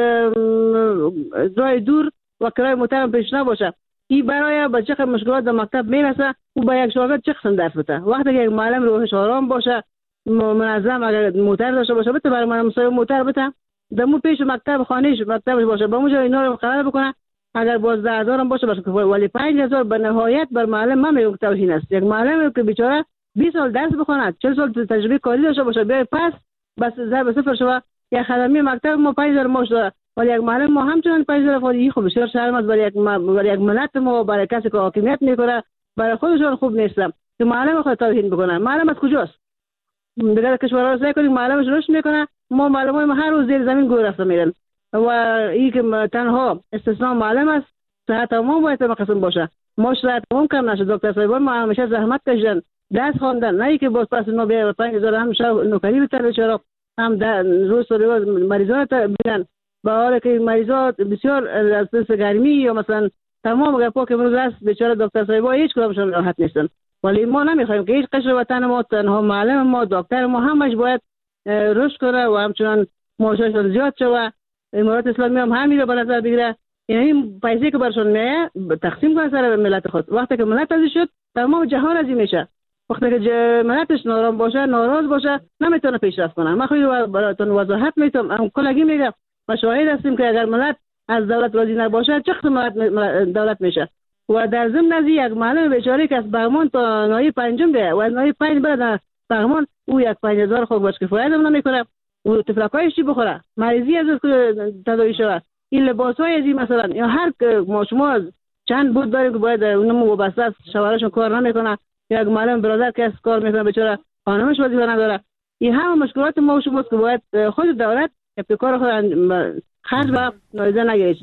جای دور و کرای موتر پیش نباشه، این برای بچه که مشکلات در مکتب میرسه و با یک شاگرد چه قسم درس بده. وقتی که یک معلم روحش آرام باشه، منظم، اگر موتر داشته باشه بده برای معلم صاحب موتر بده، دمو پیش مکتب خانهش مکتبش باشه، با اونجا اینا رو قرار بکنه. اگر 12,000 هم باشه ولی 5,000 به نهایت بر معلم من میگم توهین است. یک معلم که بیچاره 20 سال درس بخونه، 40 سال تجربه کاری داشته باشه، بیای پس بس ضرب صفر شوه. یک خدمه مکتب ما 5,000 معاش داره ولی یک معلم ما همچنان 5,000 افغانی. خب بسیار شرم است برای یک ملت ما، برای کسی که حاکمیت میکنه، برای خودشون خوب نیست که معلم خود توهین بکنه. معلم از کجاست؟ دیگه کشورها رو سعی کنیم معلمش رشد میکنه، ما معلمای ما هر روز زیر زمین گور رفته میرن و این که تنها استثناء معلم است. صحت عموم باید مقصد باشه، ما صحت عموم کم نشه. دکتر صاحبان ما همیشه زحمت کشیدن، درس خواندن، نه اینکه باز پس ما بیا 5,000 هم نوکری بتر چرا هم روز و روز مریضان ببینن. با حالی که مریضات بسیار از دست گرمی یا مثلا تمام گپا که روز است بیچاره دکتر صاحبا هیچ کدامشون راحت نیستن. ولی ما نمیخوایم که هیچ قشر وطن ما، تنها معلم ما، دکتر ما همش باید رشد کنه و همچنان معاشش زیاد شوه. امارات اسلامی هم همین رو به نظر بگیره، یعنی پیسه که برشون میه تقسیم کنه سر ملت خود. وقتی که ملت ازی شد تمام جهان ازی میشه. وقتی که ملتش نارام باشه، ناراض باشه، نمیتونه پیشرفت کنه. من خیلی براتون وضاحت میتونم، هم کلگی میگم و شاهد هستیم که اگر ملت از دولت راضی نباشه چه قسم دولت میشه. و در ضمن از یک معلم بیچاره که از بغمان تا ناحیه پنجم بیه و از ناحیه 5 بره بغمان، او یک 5,000 خوب باش کفایت هم نمیکنه. او تفلکایش چی بخوره، مریضی از تداوی شده، این لباسای از این مثلا یا هر ما شما چند بود داریم که باید اونم وابسته است، شوهرشون کار نمیکنه، یک معلم برادر که از کار میکنه بیچاره خانمش وظیفه نداره. این همه مشکلات ما شما که باید خود دولت ابتکار خود خرج و نایزه نگیره.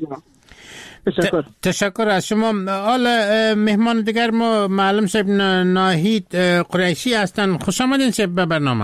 تشکر از شما. حالا مهمان دیگر ما معلم صاحب ناهید قریشی هستن. خوش آمدین صاحب به برنامه.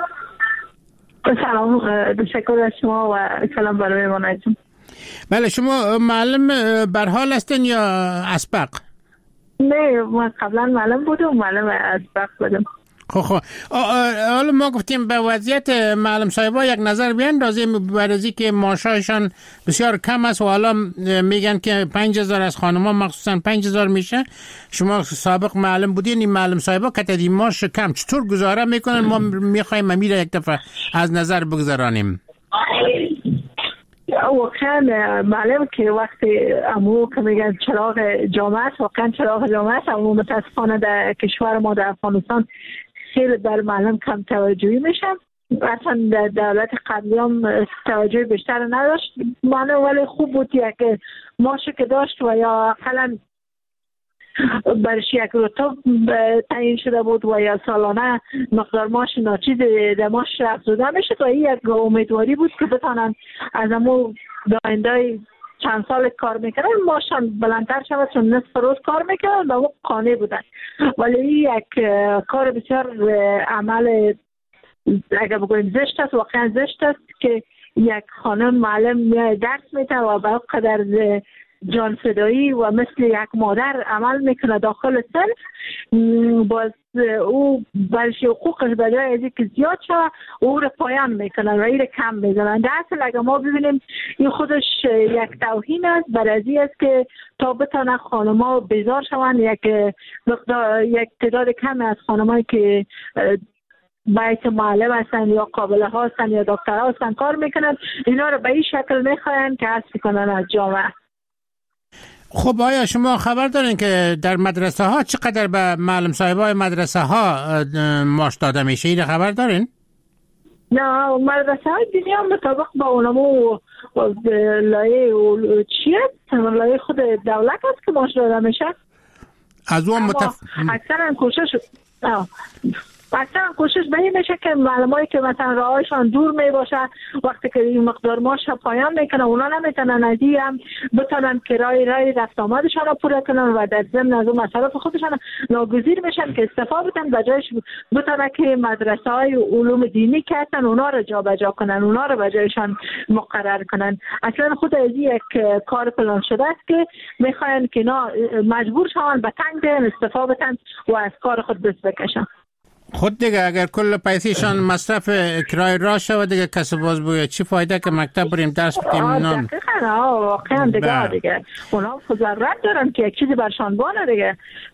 سلام، تشکر از شما و سلام برای مهمانتون. بله، شما معلم برحال هستین یا اسبق؟ نه، ما قبلا معلم بودم، معلم اسبق بودم. خب حالا ما گفتیم به وضعیت معلم صاحبا یک نظر بیاندازیم، برای که معاششان بسیار کم است و حالا میگن که 5,000 از خانما مخصوصا 5,000 میشه. شما سابق معلم بودین، این معلم صاحبا کتدی معاش کم چطور گزاره میکنن؟ ما میخوایم امیر یک دفعه از نظر بگذارانیم. واقعا معلم که وقتی امو که میگن چراغ جامعه، واقعا چراغ جامعه، امو متاسفانه در کشور ما در افغانستان خیلی بر معلم کم توجهی میشن. اصلا در دولت قبلی هم توجه بیشتر نداشت معلم، ولی خوب بود که ماشو که داشت و یا اقلا برش یک رتب تعیین شده بود و یا سالانه مقدار معاش ناچیز دماش افزوده میشه و این یک امیدواری بود که بتانن از امو داینده چند سال کار میکنن ماشان بلندتر شود، چون نصف روز کار میکنن و اون قانع بودن. ولی یک کار بسیار عمل اگر بگویم زشت است، واقعا زشت است که یک خانم معلم درس میده و به قدر جان فدایی و مثل یک مادر عمل میکنه داخل صنف، باز او برش حقوقش بجای از اینکه زیاد شود او رو پایان میکنن و این رو کم میزنن. در اصل اگر ما ببینیم این خودش یک توهین است برای از این است که تا بتانه خانم‌ها بیزار شوند، یک تعداد کمی از خانم‌هایی که باید معلم هستن یا قابله ها هستن یا دکتر ها هستن کار میکنن، اینا رو به این شکل میخواین که حذف کنن از جامعه. خب آیا شما خبر دارین که در مدرسه ها چقدر به معلم صاحبای مدرسه ها معاش داده میشه؟ این خبر دارین؟ نه، مدرسه های دینی هم مطابق با اونمو لایه چیه؟ لایه خود دولت هست که معاش داده میشه. از اون اکثرا کوشش به این میشه که معلمایی که مثلا راهشان دور می باشه وقتی که این مقدار معاش پایان میکنه اونا نمیتونن از این هم بتونن کرایه رفت آمدشان رو پوره کنن و در ضمن از اون مصارف خودشان ناگزیر میشن که استفاده بدن، بجایش بتونن که مدرسه های علوم دینی که هستن اونا رو جابجا کنن، اونا رو بجایشان مقرر کنن. اصلا خود از یک کار پلان شده است که میخواین که اینا مجبور شون به تنگ دین استفاده بدن و از کار خود دست بکشن. خود دیگه اگر کل پیسیشان مصرف کرای راه شود دیگه کسی باز بگه چی فایده که مکتب بریم درس بدیم؟ دقیقا واقعا دیگه اونا ضرورت دارن که یک چیزی برشان بانه دیگه،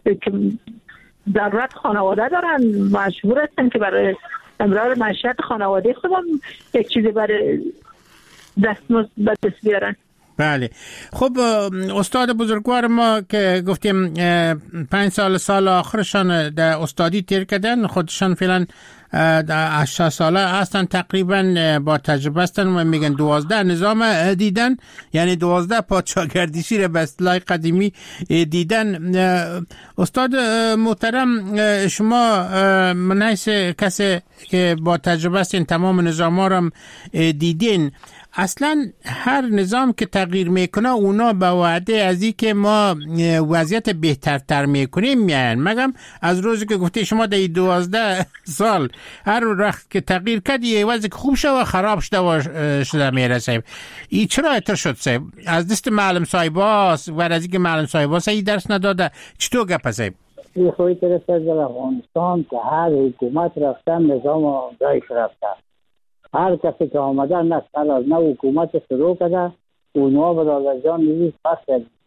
ضرورت خانواده دارن، مجبور هستن که برای امرار معیشت خانواده خودم یک چیزی برای دست بیارن. بله. خب استاد بزرگوار ما که گفتیم 5 سال آخرشان در استادی تیر کردن، خودشان فعلا 80 ساله هستن تقریبا، با تجربه هستن و میگن 12 نظام دیدن، یعنی 12 پادشاهگردشی رو به اصطلاح قدیمی دیدن. استاد محترم، شما من حیث کسی که با تجربه هستین تمام نظام ها رو دیدین، اصلا هر نظام که تغییر میکنه اونا به وعده از این که ما وضعیت بهترتر میکنیم میان، مگم از روزی که گفته شما در 12 سال هر وقت که تغییر کردی وضع خوب شد و خراب شده میرسه. این چرا اتر شد صاحب؟ از دست معلم صاحباست و از اینکه معلم صاحباست این درس نداده، چطور گپ صاحب؟ این خوی ترسه در افغانستان که هر حکومت رفتن نظام دایش رفتن، هر کسی که آمدن نسل از نو حکومت شروع کرده اونها برادر جان نیست پس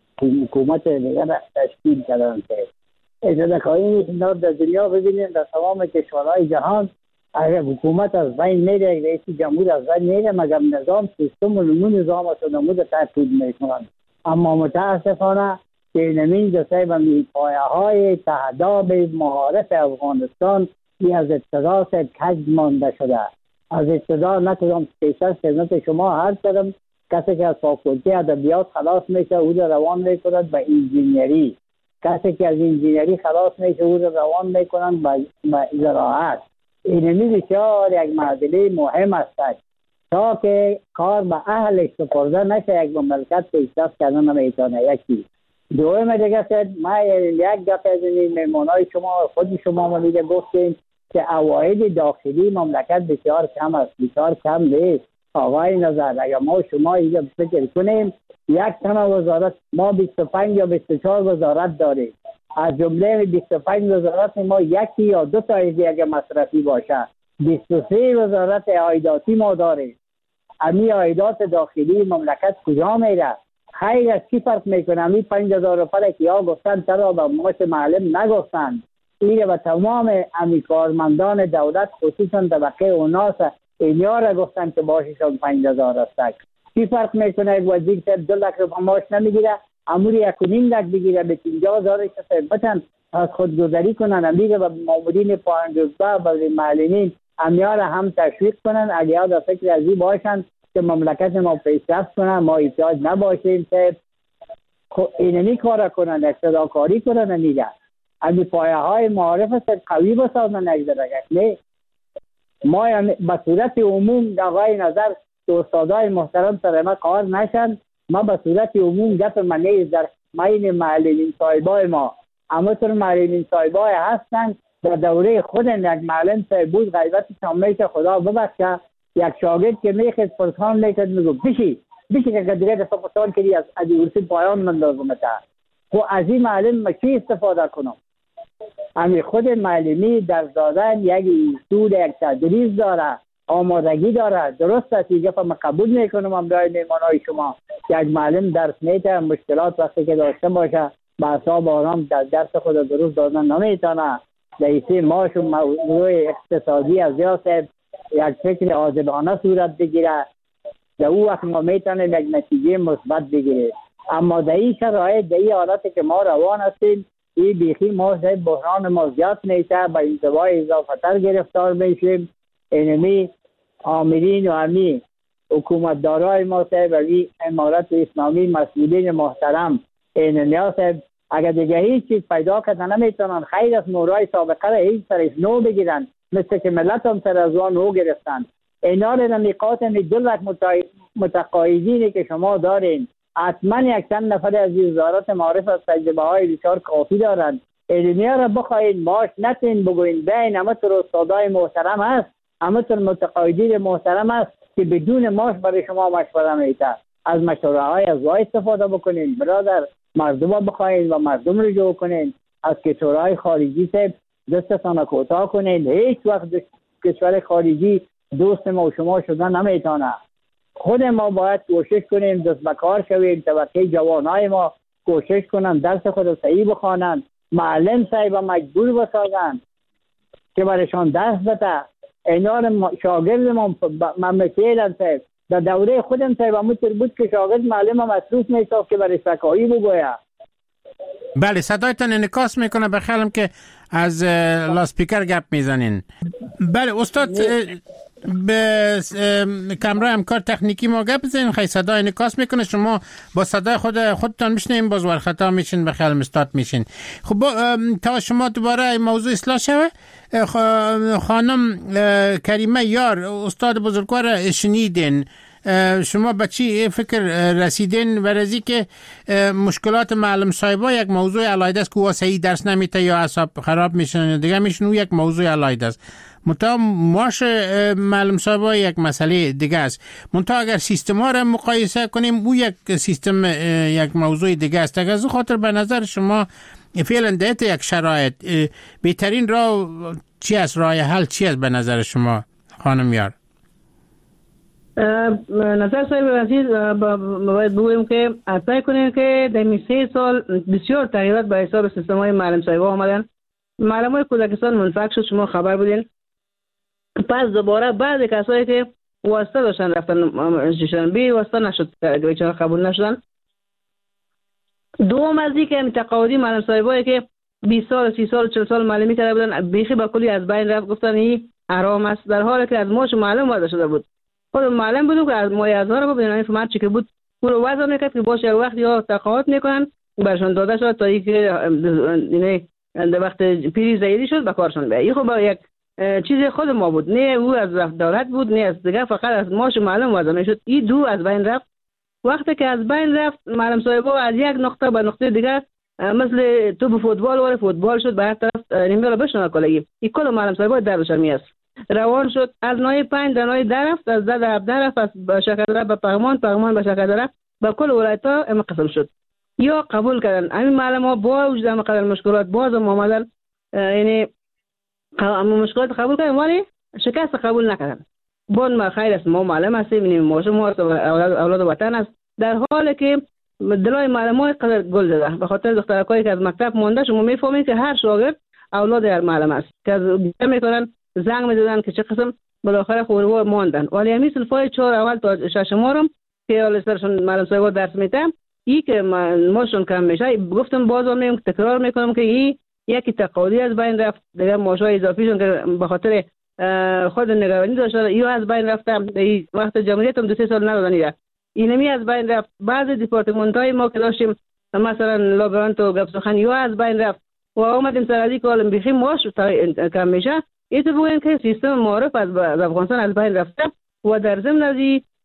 حکومت دیگر تشکیل کردن. که اجازه خواهیم اینا در دنیا ببینیم در تمام کشورهای جهان اگر حکومت از بین میره، رئیس جمهور از بین میره، مگر نظام سیستم و نظام است و نمود ترتیب میکنن. اما متاسفانه که نمین جسای و پایه های تهداب مهارت افغانستان از ابتداس کج مانده شده. از ابتدا نکدام پیشتر خدمت شما هر کردم کسی که از فاکولته ادبیات خلاص میشه او را روان میکنند به انجینیری، کسی که از انجینیری خلاص میشه او را روان میکنند به زراعت. اینمی بسیار یک معادله مهم است تا که کار به اهلش سپرده نشه، یک مملکت پیشرفت کردن نمیتونه. یکی دوم دیگه ما یک گپ از این مهمانای شما خود شما ما دیگه گفتیم که عواید داخلی مملکت بسیار کم است، بسیار کم نیست. آقای نظر اگر ما شما اینجا فکر کنیم یک تنه وزارت ما 25 یا 24 وزارت داریم، از جمله 25 وزارت ما یکی یا دو تا اگه مصرفی باشه 23 وزارت عایداتی ما داریم. امی عایدات داخلی مملکت کجا میره؟ خیلی از کی فرق میکنه؟ امی 5000 روپیه که ها گفتن چرا به معاش معلم نگفتن؟ اینه و تمام امی کارمندان دولت خصوصا طبقه اوناس اینیا را گفتن که باششان 5000 است. کی فرق میکنه؟ یک وزیر که 2 لک روپیه معاش نمیگیره، اموری 1.5 لک بگیره، به 50000 بتن از خودگذری کنن. امیگه به مامورین پایان‌رتبه و معلمین امیا را هم تشویق کنن، اگه در فکر ازی باشن که مملکت ما پیشرفت کنه، ما احتیاج نباشیم که اینمی کار کنن، اقتداکاری کنن نیگه امی پایه های معارف است قوی بسازن نگذارن. نه ما به صورت عموم آقای نظر استادای محترم سر ما کار نشن. ما به صورت عموم گپ منی در مین معلمین صاحبای ما همونطور معلمین صاحبای هستن در دوره خود یک معلم صاحب بود غیبت شامه که خدا ببخشه یک شاگرد که میخید پرسان میکرد میگو بشی که دیگه دستا پرسان کردی از ادیورسی پایان من لازمه تا خب از این معلم ما چی استفاده کنم؟ امی خود معلمی در دادن یک اصول یک تدریس داره، آمادگی داره. درست است که من قبول میکنم امرای میمانای شما یک معلم درس میده مشکلات وقتی که داشته باشه با اعصاب آرام در درس خود درست دادن نمیتونه. رئیسی ماشون موضوع اقتصادی از یاسب یک فکر عادلانه صورت بگیره در او وقت ما میتونیم یک نتیجه مثبت بگیره. اما در این شرایط در این حالتی که ما روان هستیم این بیخی ما بحران ما زیاد میشه با انزوای اضافه تر گرفتار میشیم. اینمی آمرین و امی حکومتدارای ما صاحب ولی امارت اسلامی مسئولین محترم اینمی صاحب اگر دیگه هیچ چیز پیدا کردن نمیتونن خیر از نورای سابقه را هیچ سرش نو بگیرن مثل که ملت هم سر از وان نو گرفتن. اینا را نمیقات دلت متقاعدینی که شما دارین حتما یک چند نفر از وزارت معارف از تجربه های بسیار کافی دارن. علمی را بخواهید ماش نتین بگوین بین همتون استادای محترم هست همتون متقاعدین محترم هست که بدون ماش برای شما مشوره میده. از مشوره های از وای استفاده بکنین برادر، مردم را بخواهید و مردم رو جو کنین. از کشورهای خارجی سے دستتان کوتاه کنین. هیچ وقت کشور خارجی دوست ما و شما شدن نمیتونه. خود ما باید کوشش کنیم دست به کار شویم. طبقه جوانای ما کوشش کنن درس خود صحیح بخوانند. معلم صاحب مجبور بسازن که برایشان درس بده. اینا شاگرد ما مثلا صاحب در دوره خودم صاحب همونطور بود که شاگرد معلم مصروف میساخت که برای سکایی بگویه. بله صدایتان انعکاس میکنه بخیالم که از لاسپیکر گپ میزنین. بله استاد به کمرای همکار تکنیکی ما گپ بزنین خیلی صدا انعکاس میکنه. شما با صدای خودتان میشنین باز ور خطا میشین بخیالم استاد میشین. خب تا شما دوباره موضوع اصلاح شوه خانم کریمه یار استاد بزرگوار شنیدین شما به چی فکر رسیدین ورزی که مشکلات معلم صاحبا یک موضوع علاید است که واسه درس نمیته یا اعصاب خراب میشن دیگه میشن یک موضوع علاید است. منتها ماش معلم صاحبا یک مسئله دیگه است. منتها اگر سیستم ها را مقایسه کنیم او یک سیستم یک موضوع دیگه است. از اون خاطر به نظر شما فعلا در یک شرایط بهترین راه چی است؟ راه حل چی است به نظر شما خانم یار؟ نظر صاحب عزیز باید بگویم که سعی کنیم که در 3 سال بسیار تغییرات به حساب سیستم های معلم صاحبا آمدن. معلم های کودکستان منفک شد، شما خبر بودین. پس دوباره بعض کسایی که واسطه داشتن رفتن بی واسطه نشد چرا قبول نشدن. دوم از این که تقاعدی معلم صاحبایی که 20 سال 30 سال 40 سال معلمی کرده بودن بیخی با کلی از بین رفت. گفتن این حرام است در حالی که از ماش معلم وعده شده بود. خود معلم بودم که از مایه ازها رو ببینن فرمت چی که بود او رو وضع میکرد که باشه وقت یا تقاعد میکنن برشان داده شد تا اینکه در وقت پیری زیادی شد به کارشون بیاید. این خب یک چیز خود ما بود، نه او از دولت بود نه از دیگه، فقط از ماش معلم وضع میشد. این دو از بین رفت. وقتی که از بین رفت معلم صاحبا از یک نقطه به نقطه دیگه مثل تو فوتبال ولی فوتبال شد به هر طرف نیمه رو بشنه کلگی. این کل معلم صاحبا درش میاست روان شد از نای 5 در نای درفت از 10 در درفت از شکردره به پغمان به شکردره به کل ولایت ها قسم شد. یا قبول کردن همین معلم ها با وجود مقدار مشکلات باز هم آمدن یعنی مشکلات قبول کردن ولی شکست قبول نکردن. بون ما خیر است ما معلم هستیم این موضوع ما اولاد وطن است در حالی که دلای معلم های قدر گل زده به خاطر دخترکایی که از مکتب مونده. شما میفهمید که هر شاگرد اولاد هر معلم است که از میکنن زنگ میدادن که چه قسم بالاخره خوروا ماندن. ولی همین صنفای 4 اول تا 6 مارم که حال سرشون معلم صاحب درس میدم این که ماشون کم میشه. گفتم بازم تکرار میکنم که این یکی تقاعدی از بین رفت دیگه ماشای اضافیشون که به خاطر خود نگرانی داشتن یا از بین رفتم. وقت جمهوریت هم 2-3 سال ندادن اینمی از بین رفت. بعض دیپارتمنت های ما که داشتیم مثلا لابرانت و گپ سخن یا از بین رفت و اومدیم سر از این کالم بخیم ماش کم میشه. این تو بگوین که سیستم معارف از افغانستان از بین رفته و در ضمن از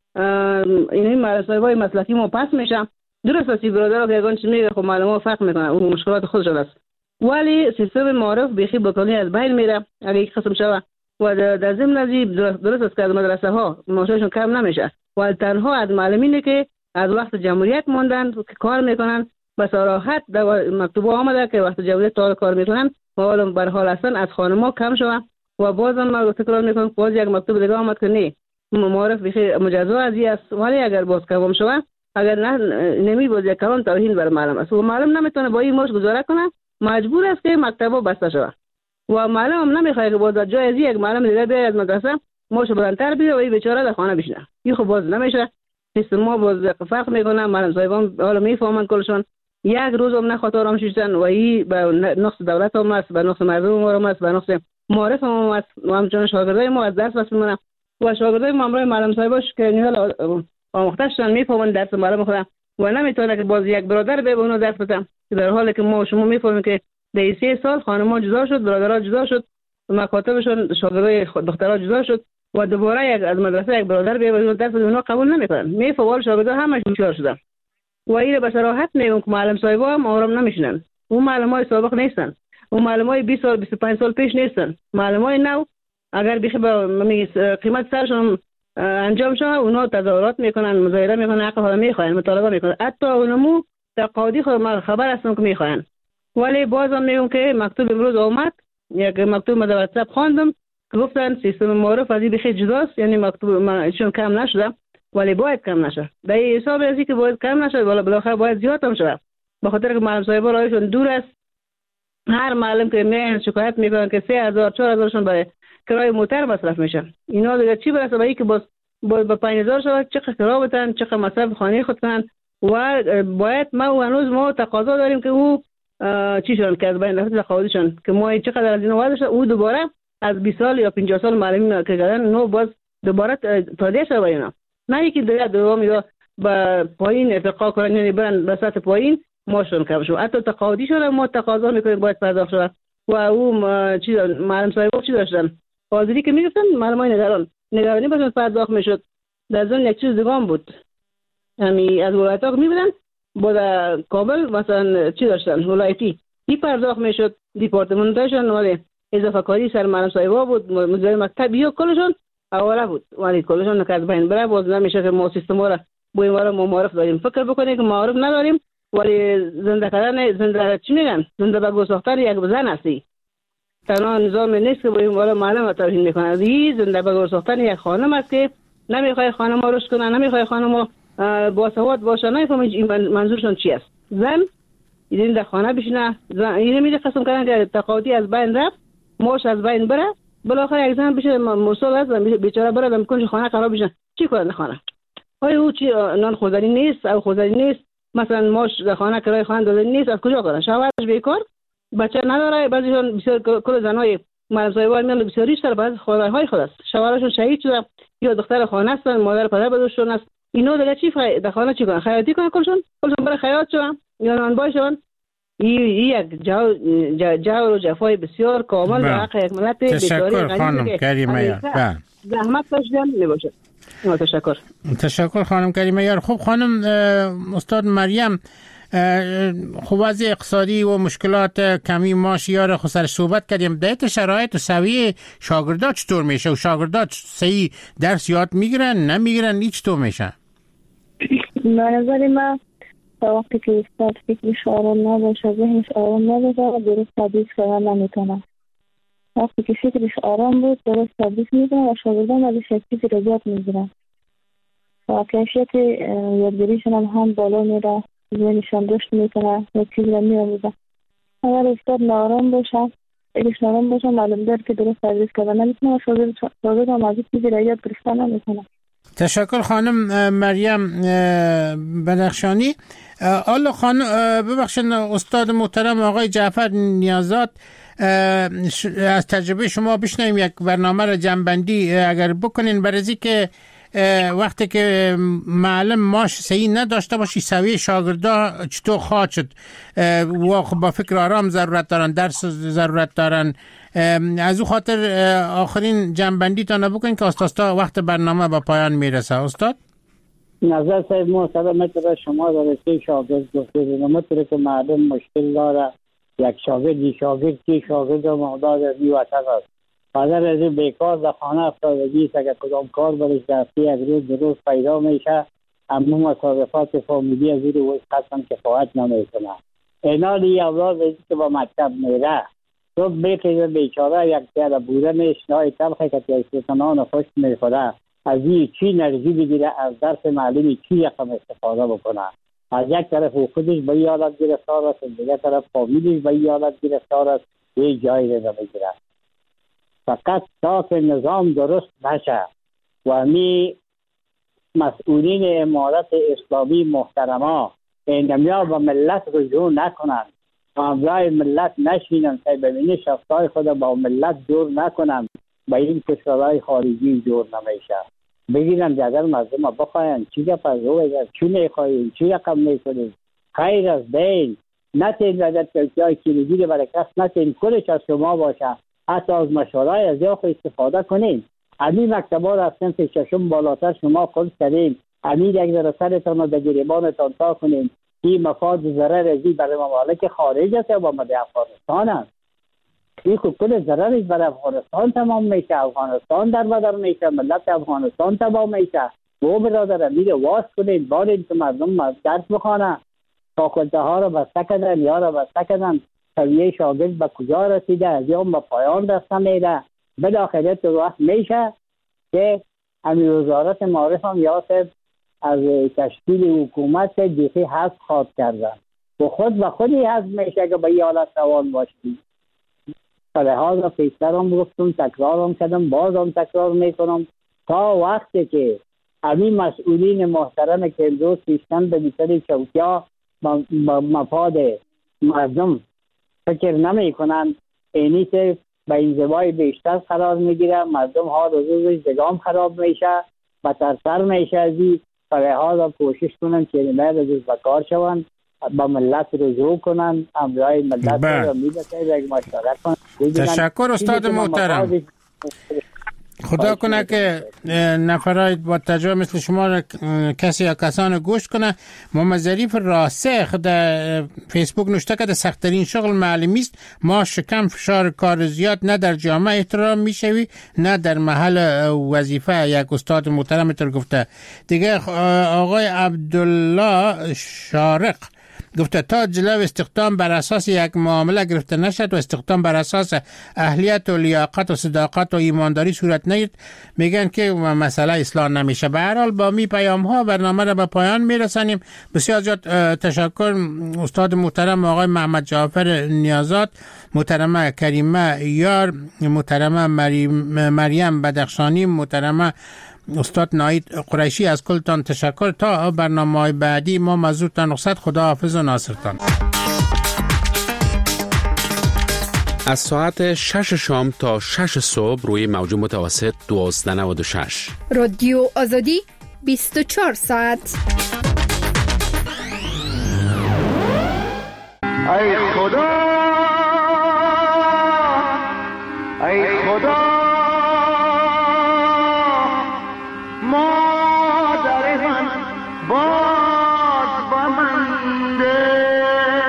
این مراسم‌های مسلکی ما پس میشه. درست است برادرها که اگه چی میگه خب معلومات فرق میکنه، اون مشکلات خودشون است، ولی سیستم معارف بخی بکنی از بین میره اگه یک قسم شود و در ضمن از درست است که از مدرسه ها معاششون کم نمیشه و تنها از معلمینه که از وقت جمهوریت موندن که کار میکنن به صراحت مکتوب آمده که وقت جمهوریت تا کار میکنن و حالا بر حال هستن از خانم‌ها کم شود. و بازم ما تکرار میکنم باز یک مکتوب دیگه آمد که نه معارف بخی مجازات ازی است، ولی اگر باز کم شود اگر نه نمی باز یک کلام توهین بر معلم است و معلم نمیتونه با این ماش گزاره کنه، مجبور است که مکتبا بسته شود و معلم هم نمیخواد که باز جای از یک معلم دیگه بیاد از مدرسه ماش بلندتر بیاره و این بیچاره در خانه بشینه. این خب باز نمیشه. سیستم ما باز فرق میکنه. معلم صاحبان حالا میفهمن کلشون یک روز هم نخواد آرام شدن و این به نقص دولت هم است، به نقص مردم هم است، به نقص معارف هم است و همچنان شاگردای ما از درس بس میمونن و شاگردای ما امروز معلم صاحباش که نیول آموخته شدن میفهمن درس معلم خودم و نمیتونه که باز یک برادر به اونو درس بده، در حالی که ما شما میفهمیم که در 3 سال خانم‌ها جدا شد، برادرها جدا شد، مکاتبشون شاگردای دخترها جدا شد و دوباره یک از مدرسه یک برادر به اونو درس بده، اونا قبول نمیکنن. میفهمن شاگردا همش بیچاره شدن و این به صراحت میگم که معلم صاحبا هم آرام نمیشنن. اون معلمای سابق نیستن، اون معلمای 20 سال 25 سال پیش نیستن. معلمای نو اگر بخی با قیمت سرشون انجام شده اونا تظاهرات میکنن، مظاهره میکنن، حق خود میخواین، مطالبه میکنن، حتی اونمو تقاضی خود خبر هستن که میخواین. ولی بازم میگم که مکتوب امروز اومد، یک مکتوب من در واتساپ خواندم که گفتن سیستم معارف از این بخی جداست، یعنی مکتوب چون کم نشده ولی باید کم نشه. در این حساب ازی که باید کم نشه ولی بالاخره باید زیاد هم شده، به خاطر که معلم صاحبا رایشون دور است. هر معلم که میان شکایت میکنن که 3000 4000 برای کرای موتر مصرف میشه. اینا دیگه چی برسه به اینکه باز با 5000 شود چقدر کرا بدن، چقدر مصرف خانه خود کنن و باید ما هنوز ما تقاضا داریم که او چی شون که از بین رفت تقاضیشون که ما چقدر از اینا واسه او دوباره از 20 سال یا 50 سال معلم که کردن نو باز دوباره تادیه شده اینا، نه یکی دیگه دوام یا با پایین ارتقا کنن یعنی برن به سطح پایین ماشون کم شو. حتی تقاضی شده ما تقاضا میکنیم باید پرداخت شود و او چی معلم صاحبا چی داشتن حاضری که میگفتن معلمای نگرانی باشن پرداخت میشد. در ضمن یک چیز دیگه هم بود، یعنی از ولایت‌ها میبودن با کابل مثلا چی داشتن ولایتی این پرداخت میشد دیپارتمنتشون ولی اضافه کاری سر معلم صاحبا بود، مدیر مکتب یا کلشون اوله بود ولی کلشون نکرد بین بره. باز نمیشه که ما سیستم را با این ما معارف داریم. فکر بکنید که معارف نداریم ولی زنده کردن زنده چی میگن زنده به گو ساختن یک زن هستی، تنها نظام نیست که با این والا معلم توهین میکنه. این زنده به گو ساختن یک خانم است که نمیخوای خانم ها رشد کنن، نمیخوای خانم ها باسواد باشن، نمیفهمه این منظورشون چی است. زن این در خانه بشینه، این میده قسم کردن که تقاضی از بین رفت موش از بین بره، بالاخره یک زن بشه مسئول است بیچاره بره میکنه خانه خراب بشه. چی کنه خانه آیا او چی نان خوردنی نیست او خوردنی نیست، مثلا ماش در خانه کرای خانه داده نیست، از کجا کنه؟ شوهرش بیکار بچه نداره، بعضیشون بسیار کل زنای معلم صاحبان میان بسیار ریشتر بعضی خانه‌های خود است، شوهرشون شهید شده یا دختر خانه هستن، مادر پدر بدوشون است. اینا دیگه چی در خانه چی کنن؟ خیاطی کنن کلشون برای خیاط شون یا نانبای شون. یک جور و جفای بسیار کامل در حق یک ملت تشکر خانم کریمه یار. زحمت داشتن میباشه. تشکر خانم کریمه یار. خب خانم استاد مریم، خب وضع اقتصادی و مشکلات کمی معاش یار خسر صحبت کردیم. در شرایط و سویه شاگردات چطور میشه و شاگردات صحیح درس یاد میگیرن نمیگیرن چطور میشه؟ به نظر من وقتی که استاد فکرش آرام نباشه، ذهنش آرام نباشه، درست تدریس کردن نمیتونه. وقتی که فکرش آرام بود درست تدریس میکنه و شاگردان ازش یک چیزی رو یاد میگیرن و کیفیت یادگیریشون هم بالا میره، ذهنشان رشد میکنه، یک چیز رو میآموزه. اگر استاد نارام باشه، فکرش نارام باشه، معلوم داره که درست تدریس کردن نمیتونه و شاگرد هم از چیزی رو یاد گرفتن نمیتونه. تشکر خانم مریم بنخشانی. حالا خانم ببخشید استاد محترم آقای جعفر نیازات، از تجربه شما بشنویم یک برنامه را جمع‌بندی اگر بکنین برای که وقتی که معلم ماش صحیح نداشته باشی سوی شاگردا چطور خواهد شد و با فکر آرام ضرورت دارن، درس ضرورت دارن. از او خاطر آخرین جنبندی تا نبکنین که استاد وقت برنامه با پایان میرسه. استاد نظر صاحب محترم مطرح شما در رشته شاگرد گفتید مطرح که معلم مشکل داره، یک شاگرد که شاگرد محتاج از وطن است، پدر از بیکار در خانه افتادگی است، اگر کدام کار برش در یک روز درست پیدا میشه اما مصارفات فامیلی از این قسم کفایت نمیکنه. اینالی اولاد از که با مکتب میره تو بیخیز بیچاره یک تیار بوده میشنه تلخه که تیستانان خوش میخوره از این چی انرژی بگیره از درس معلمی چی رقم استفاده بکنه. از یک طرف خودش به این حالت گرفتار است، دیگر طرف فامیلش به این حالت گرفتار است، یه جایی رو بگیره. فقط تا که نظام درست نشه و همی مسئولین امارت اسلامی محترما اینجا با ملت رجوع نکنن و امرای ملت نشینن که ببینی شخصای خود با ملت جور نکنن با این کشورهای خارجی جور نمیشه. بگیرن جگر مردم بخواین چی گپ از رو اگر چی میخواین چی رقم میکنین خیر از دین نتین رجت کلچای کلیدی برای کس نتین کلش از شما باشه. حتی از مشورای از یاخو استفاده کنین. همین مکتبا را از سنف ششم بالاتر شما خود کردین. همین یک ذره سرتان و در گریبانتان تا کنین. این مفاد ضرر ازی برای ممالک خارج است و با مده افغانستان است. این کل ضررش برای افغانستان تمام میشه. افغانستان در بدر میشه، ملت افغانستان تمام میشه. و برادر امیر واس کنین بارین که مردم درس بخوانه. فاکلته ها را بسته کردن یا را بسته کردن. سویه شاگرد به کجا رسیده از یوم به پایان رسته میده. بداخله تو وقت میشه که امیر وزارت معارف هم یاسب از تشکیل حکومت دیخی حذف خواد کردن و خودی حذف میشه که به این حالت روان باشید. لحاظ پیشتر هم گفتم تکرار هم کردم باز هم تکرار میکنم تا وقتی که همین مسئولین محترم که امروز پیشتن به بیتر چوکیا مفاد مردم فکر نمی کنن اینی که به انزوای بیشتر قرار میگیره. مردم ها روزش دگام خراب میشه بدتر میشه ازی. لحاظ کوشش کنن که نمید از بکار شون با ملت رجوع کنن امرای ملت را میدهد یک مشارک کنن. تشکر استاد محترم. خدا کنه که نفرای با تجربه مثل شما کسی یا کسان گوش کنه. محمد ظریف راسخ در فیسبوک نوشته که سخت‌ترین شغل معلمی است. ما شکم فشار کار زیاد نه در جامعه احترام میشوی نه در محل وظیفه. یک استاد محترم تر گفته. دیگه آقای عبدالله شارق گفته تا جلو استخدام بر اساس یک معامله گرفته نشد و استخدام بر اساس اهلیت و لیاقت و صداقت و ایمانداری صورت نگیرد میگن که مسئله اصلاح نمیشه. به هر حال با می پیام ها برنامه را به پایان میرسانیم. بسیار زیاد تشکر استاد محترم آقای محمد جعفر نیازات، محترمه کریمه یار، محترمه مریم بدخشانی، محترمه استاد ناید قریشی. از کلتان تشکر. تا برنامه‌های بعدی ما مزورتان رخصت. خدا حافظ و ناصرتان. از ساعت 6 شام تا 6 صبح روی موج متوسط 1296 رادیو آزادی 24 ساعت. ای خدا ای خدا مادر من باز با من ده.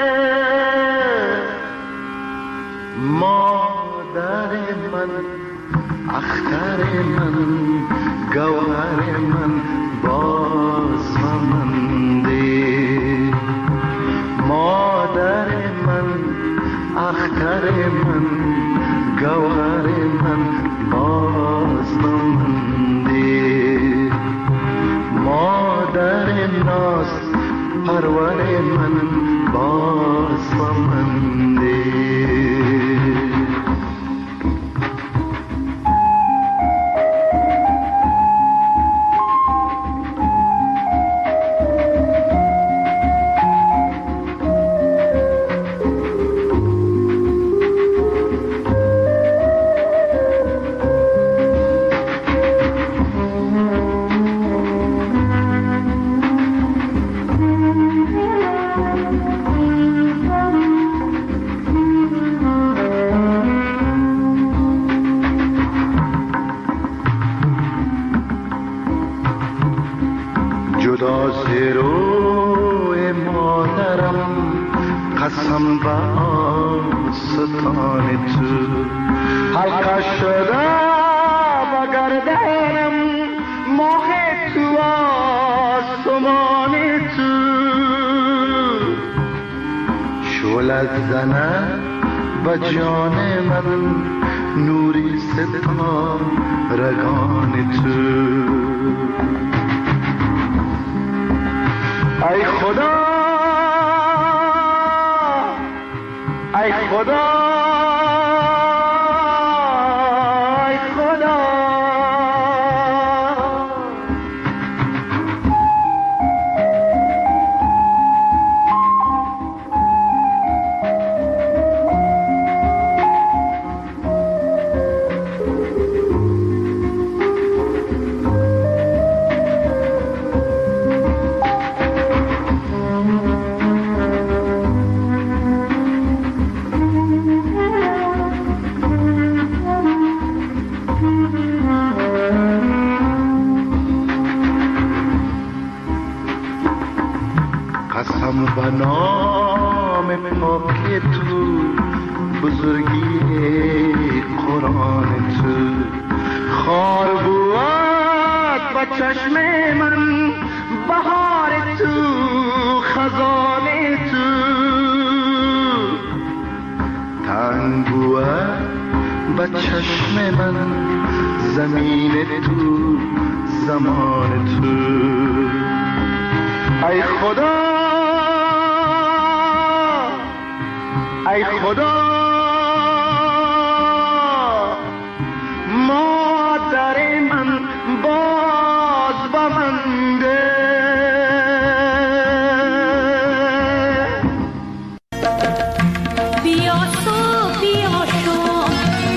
مادر من اختر من گوهر من باز با من ده. مادر من اختر من گوهر من باز با من ده. مادر ناز پرور من باز با من ده. جدا ز روی مادرم قسم به آستان تو حلقه شده به گردنم ماه تو آسمان تو شعلت زنه به جان من نوری ستارگان تو ای خدا ای خدا ای خدا و نام پاک تو بزرگی قرآن تو خار بود با چشم من بهار تو خزان تو تنگ بود با چشم من زمین تو زمان تو ای خدا ای خدا مادر من باز با من ده بیا صبح بیا شام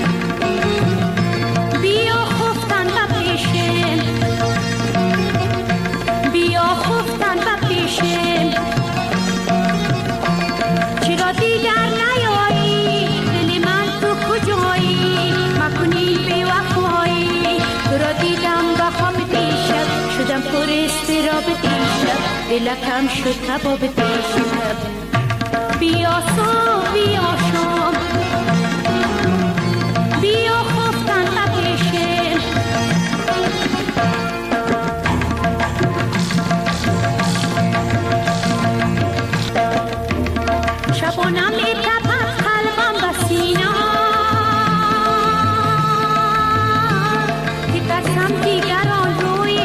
بیا خفتن و پیشم بیا خفتن و پیشم چرا دیگر دلکم شد کباب دیشب بیا صبح بیا شام بیا خفتن و پیشم شبانم میتپد قلبم و سینم که ترسم دیگران روی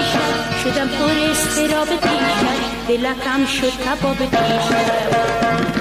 دلکم شد کباب دیشب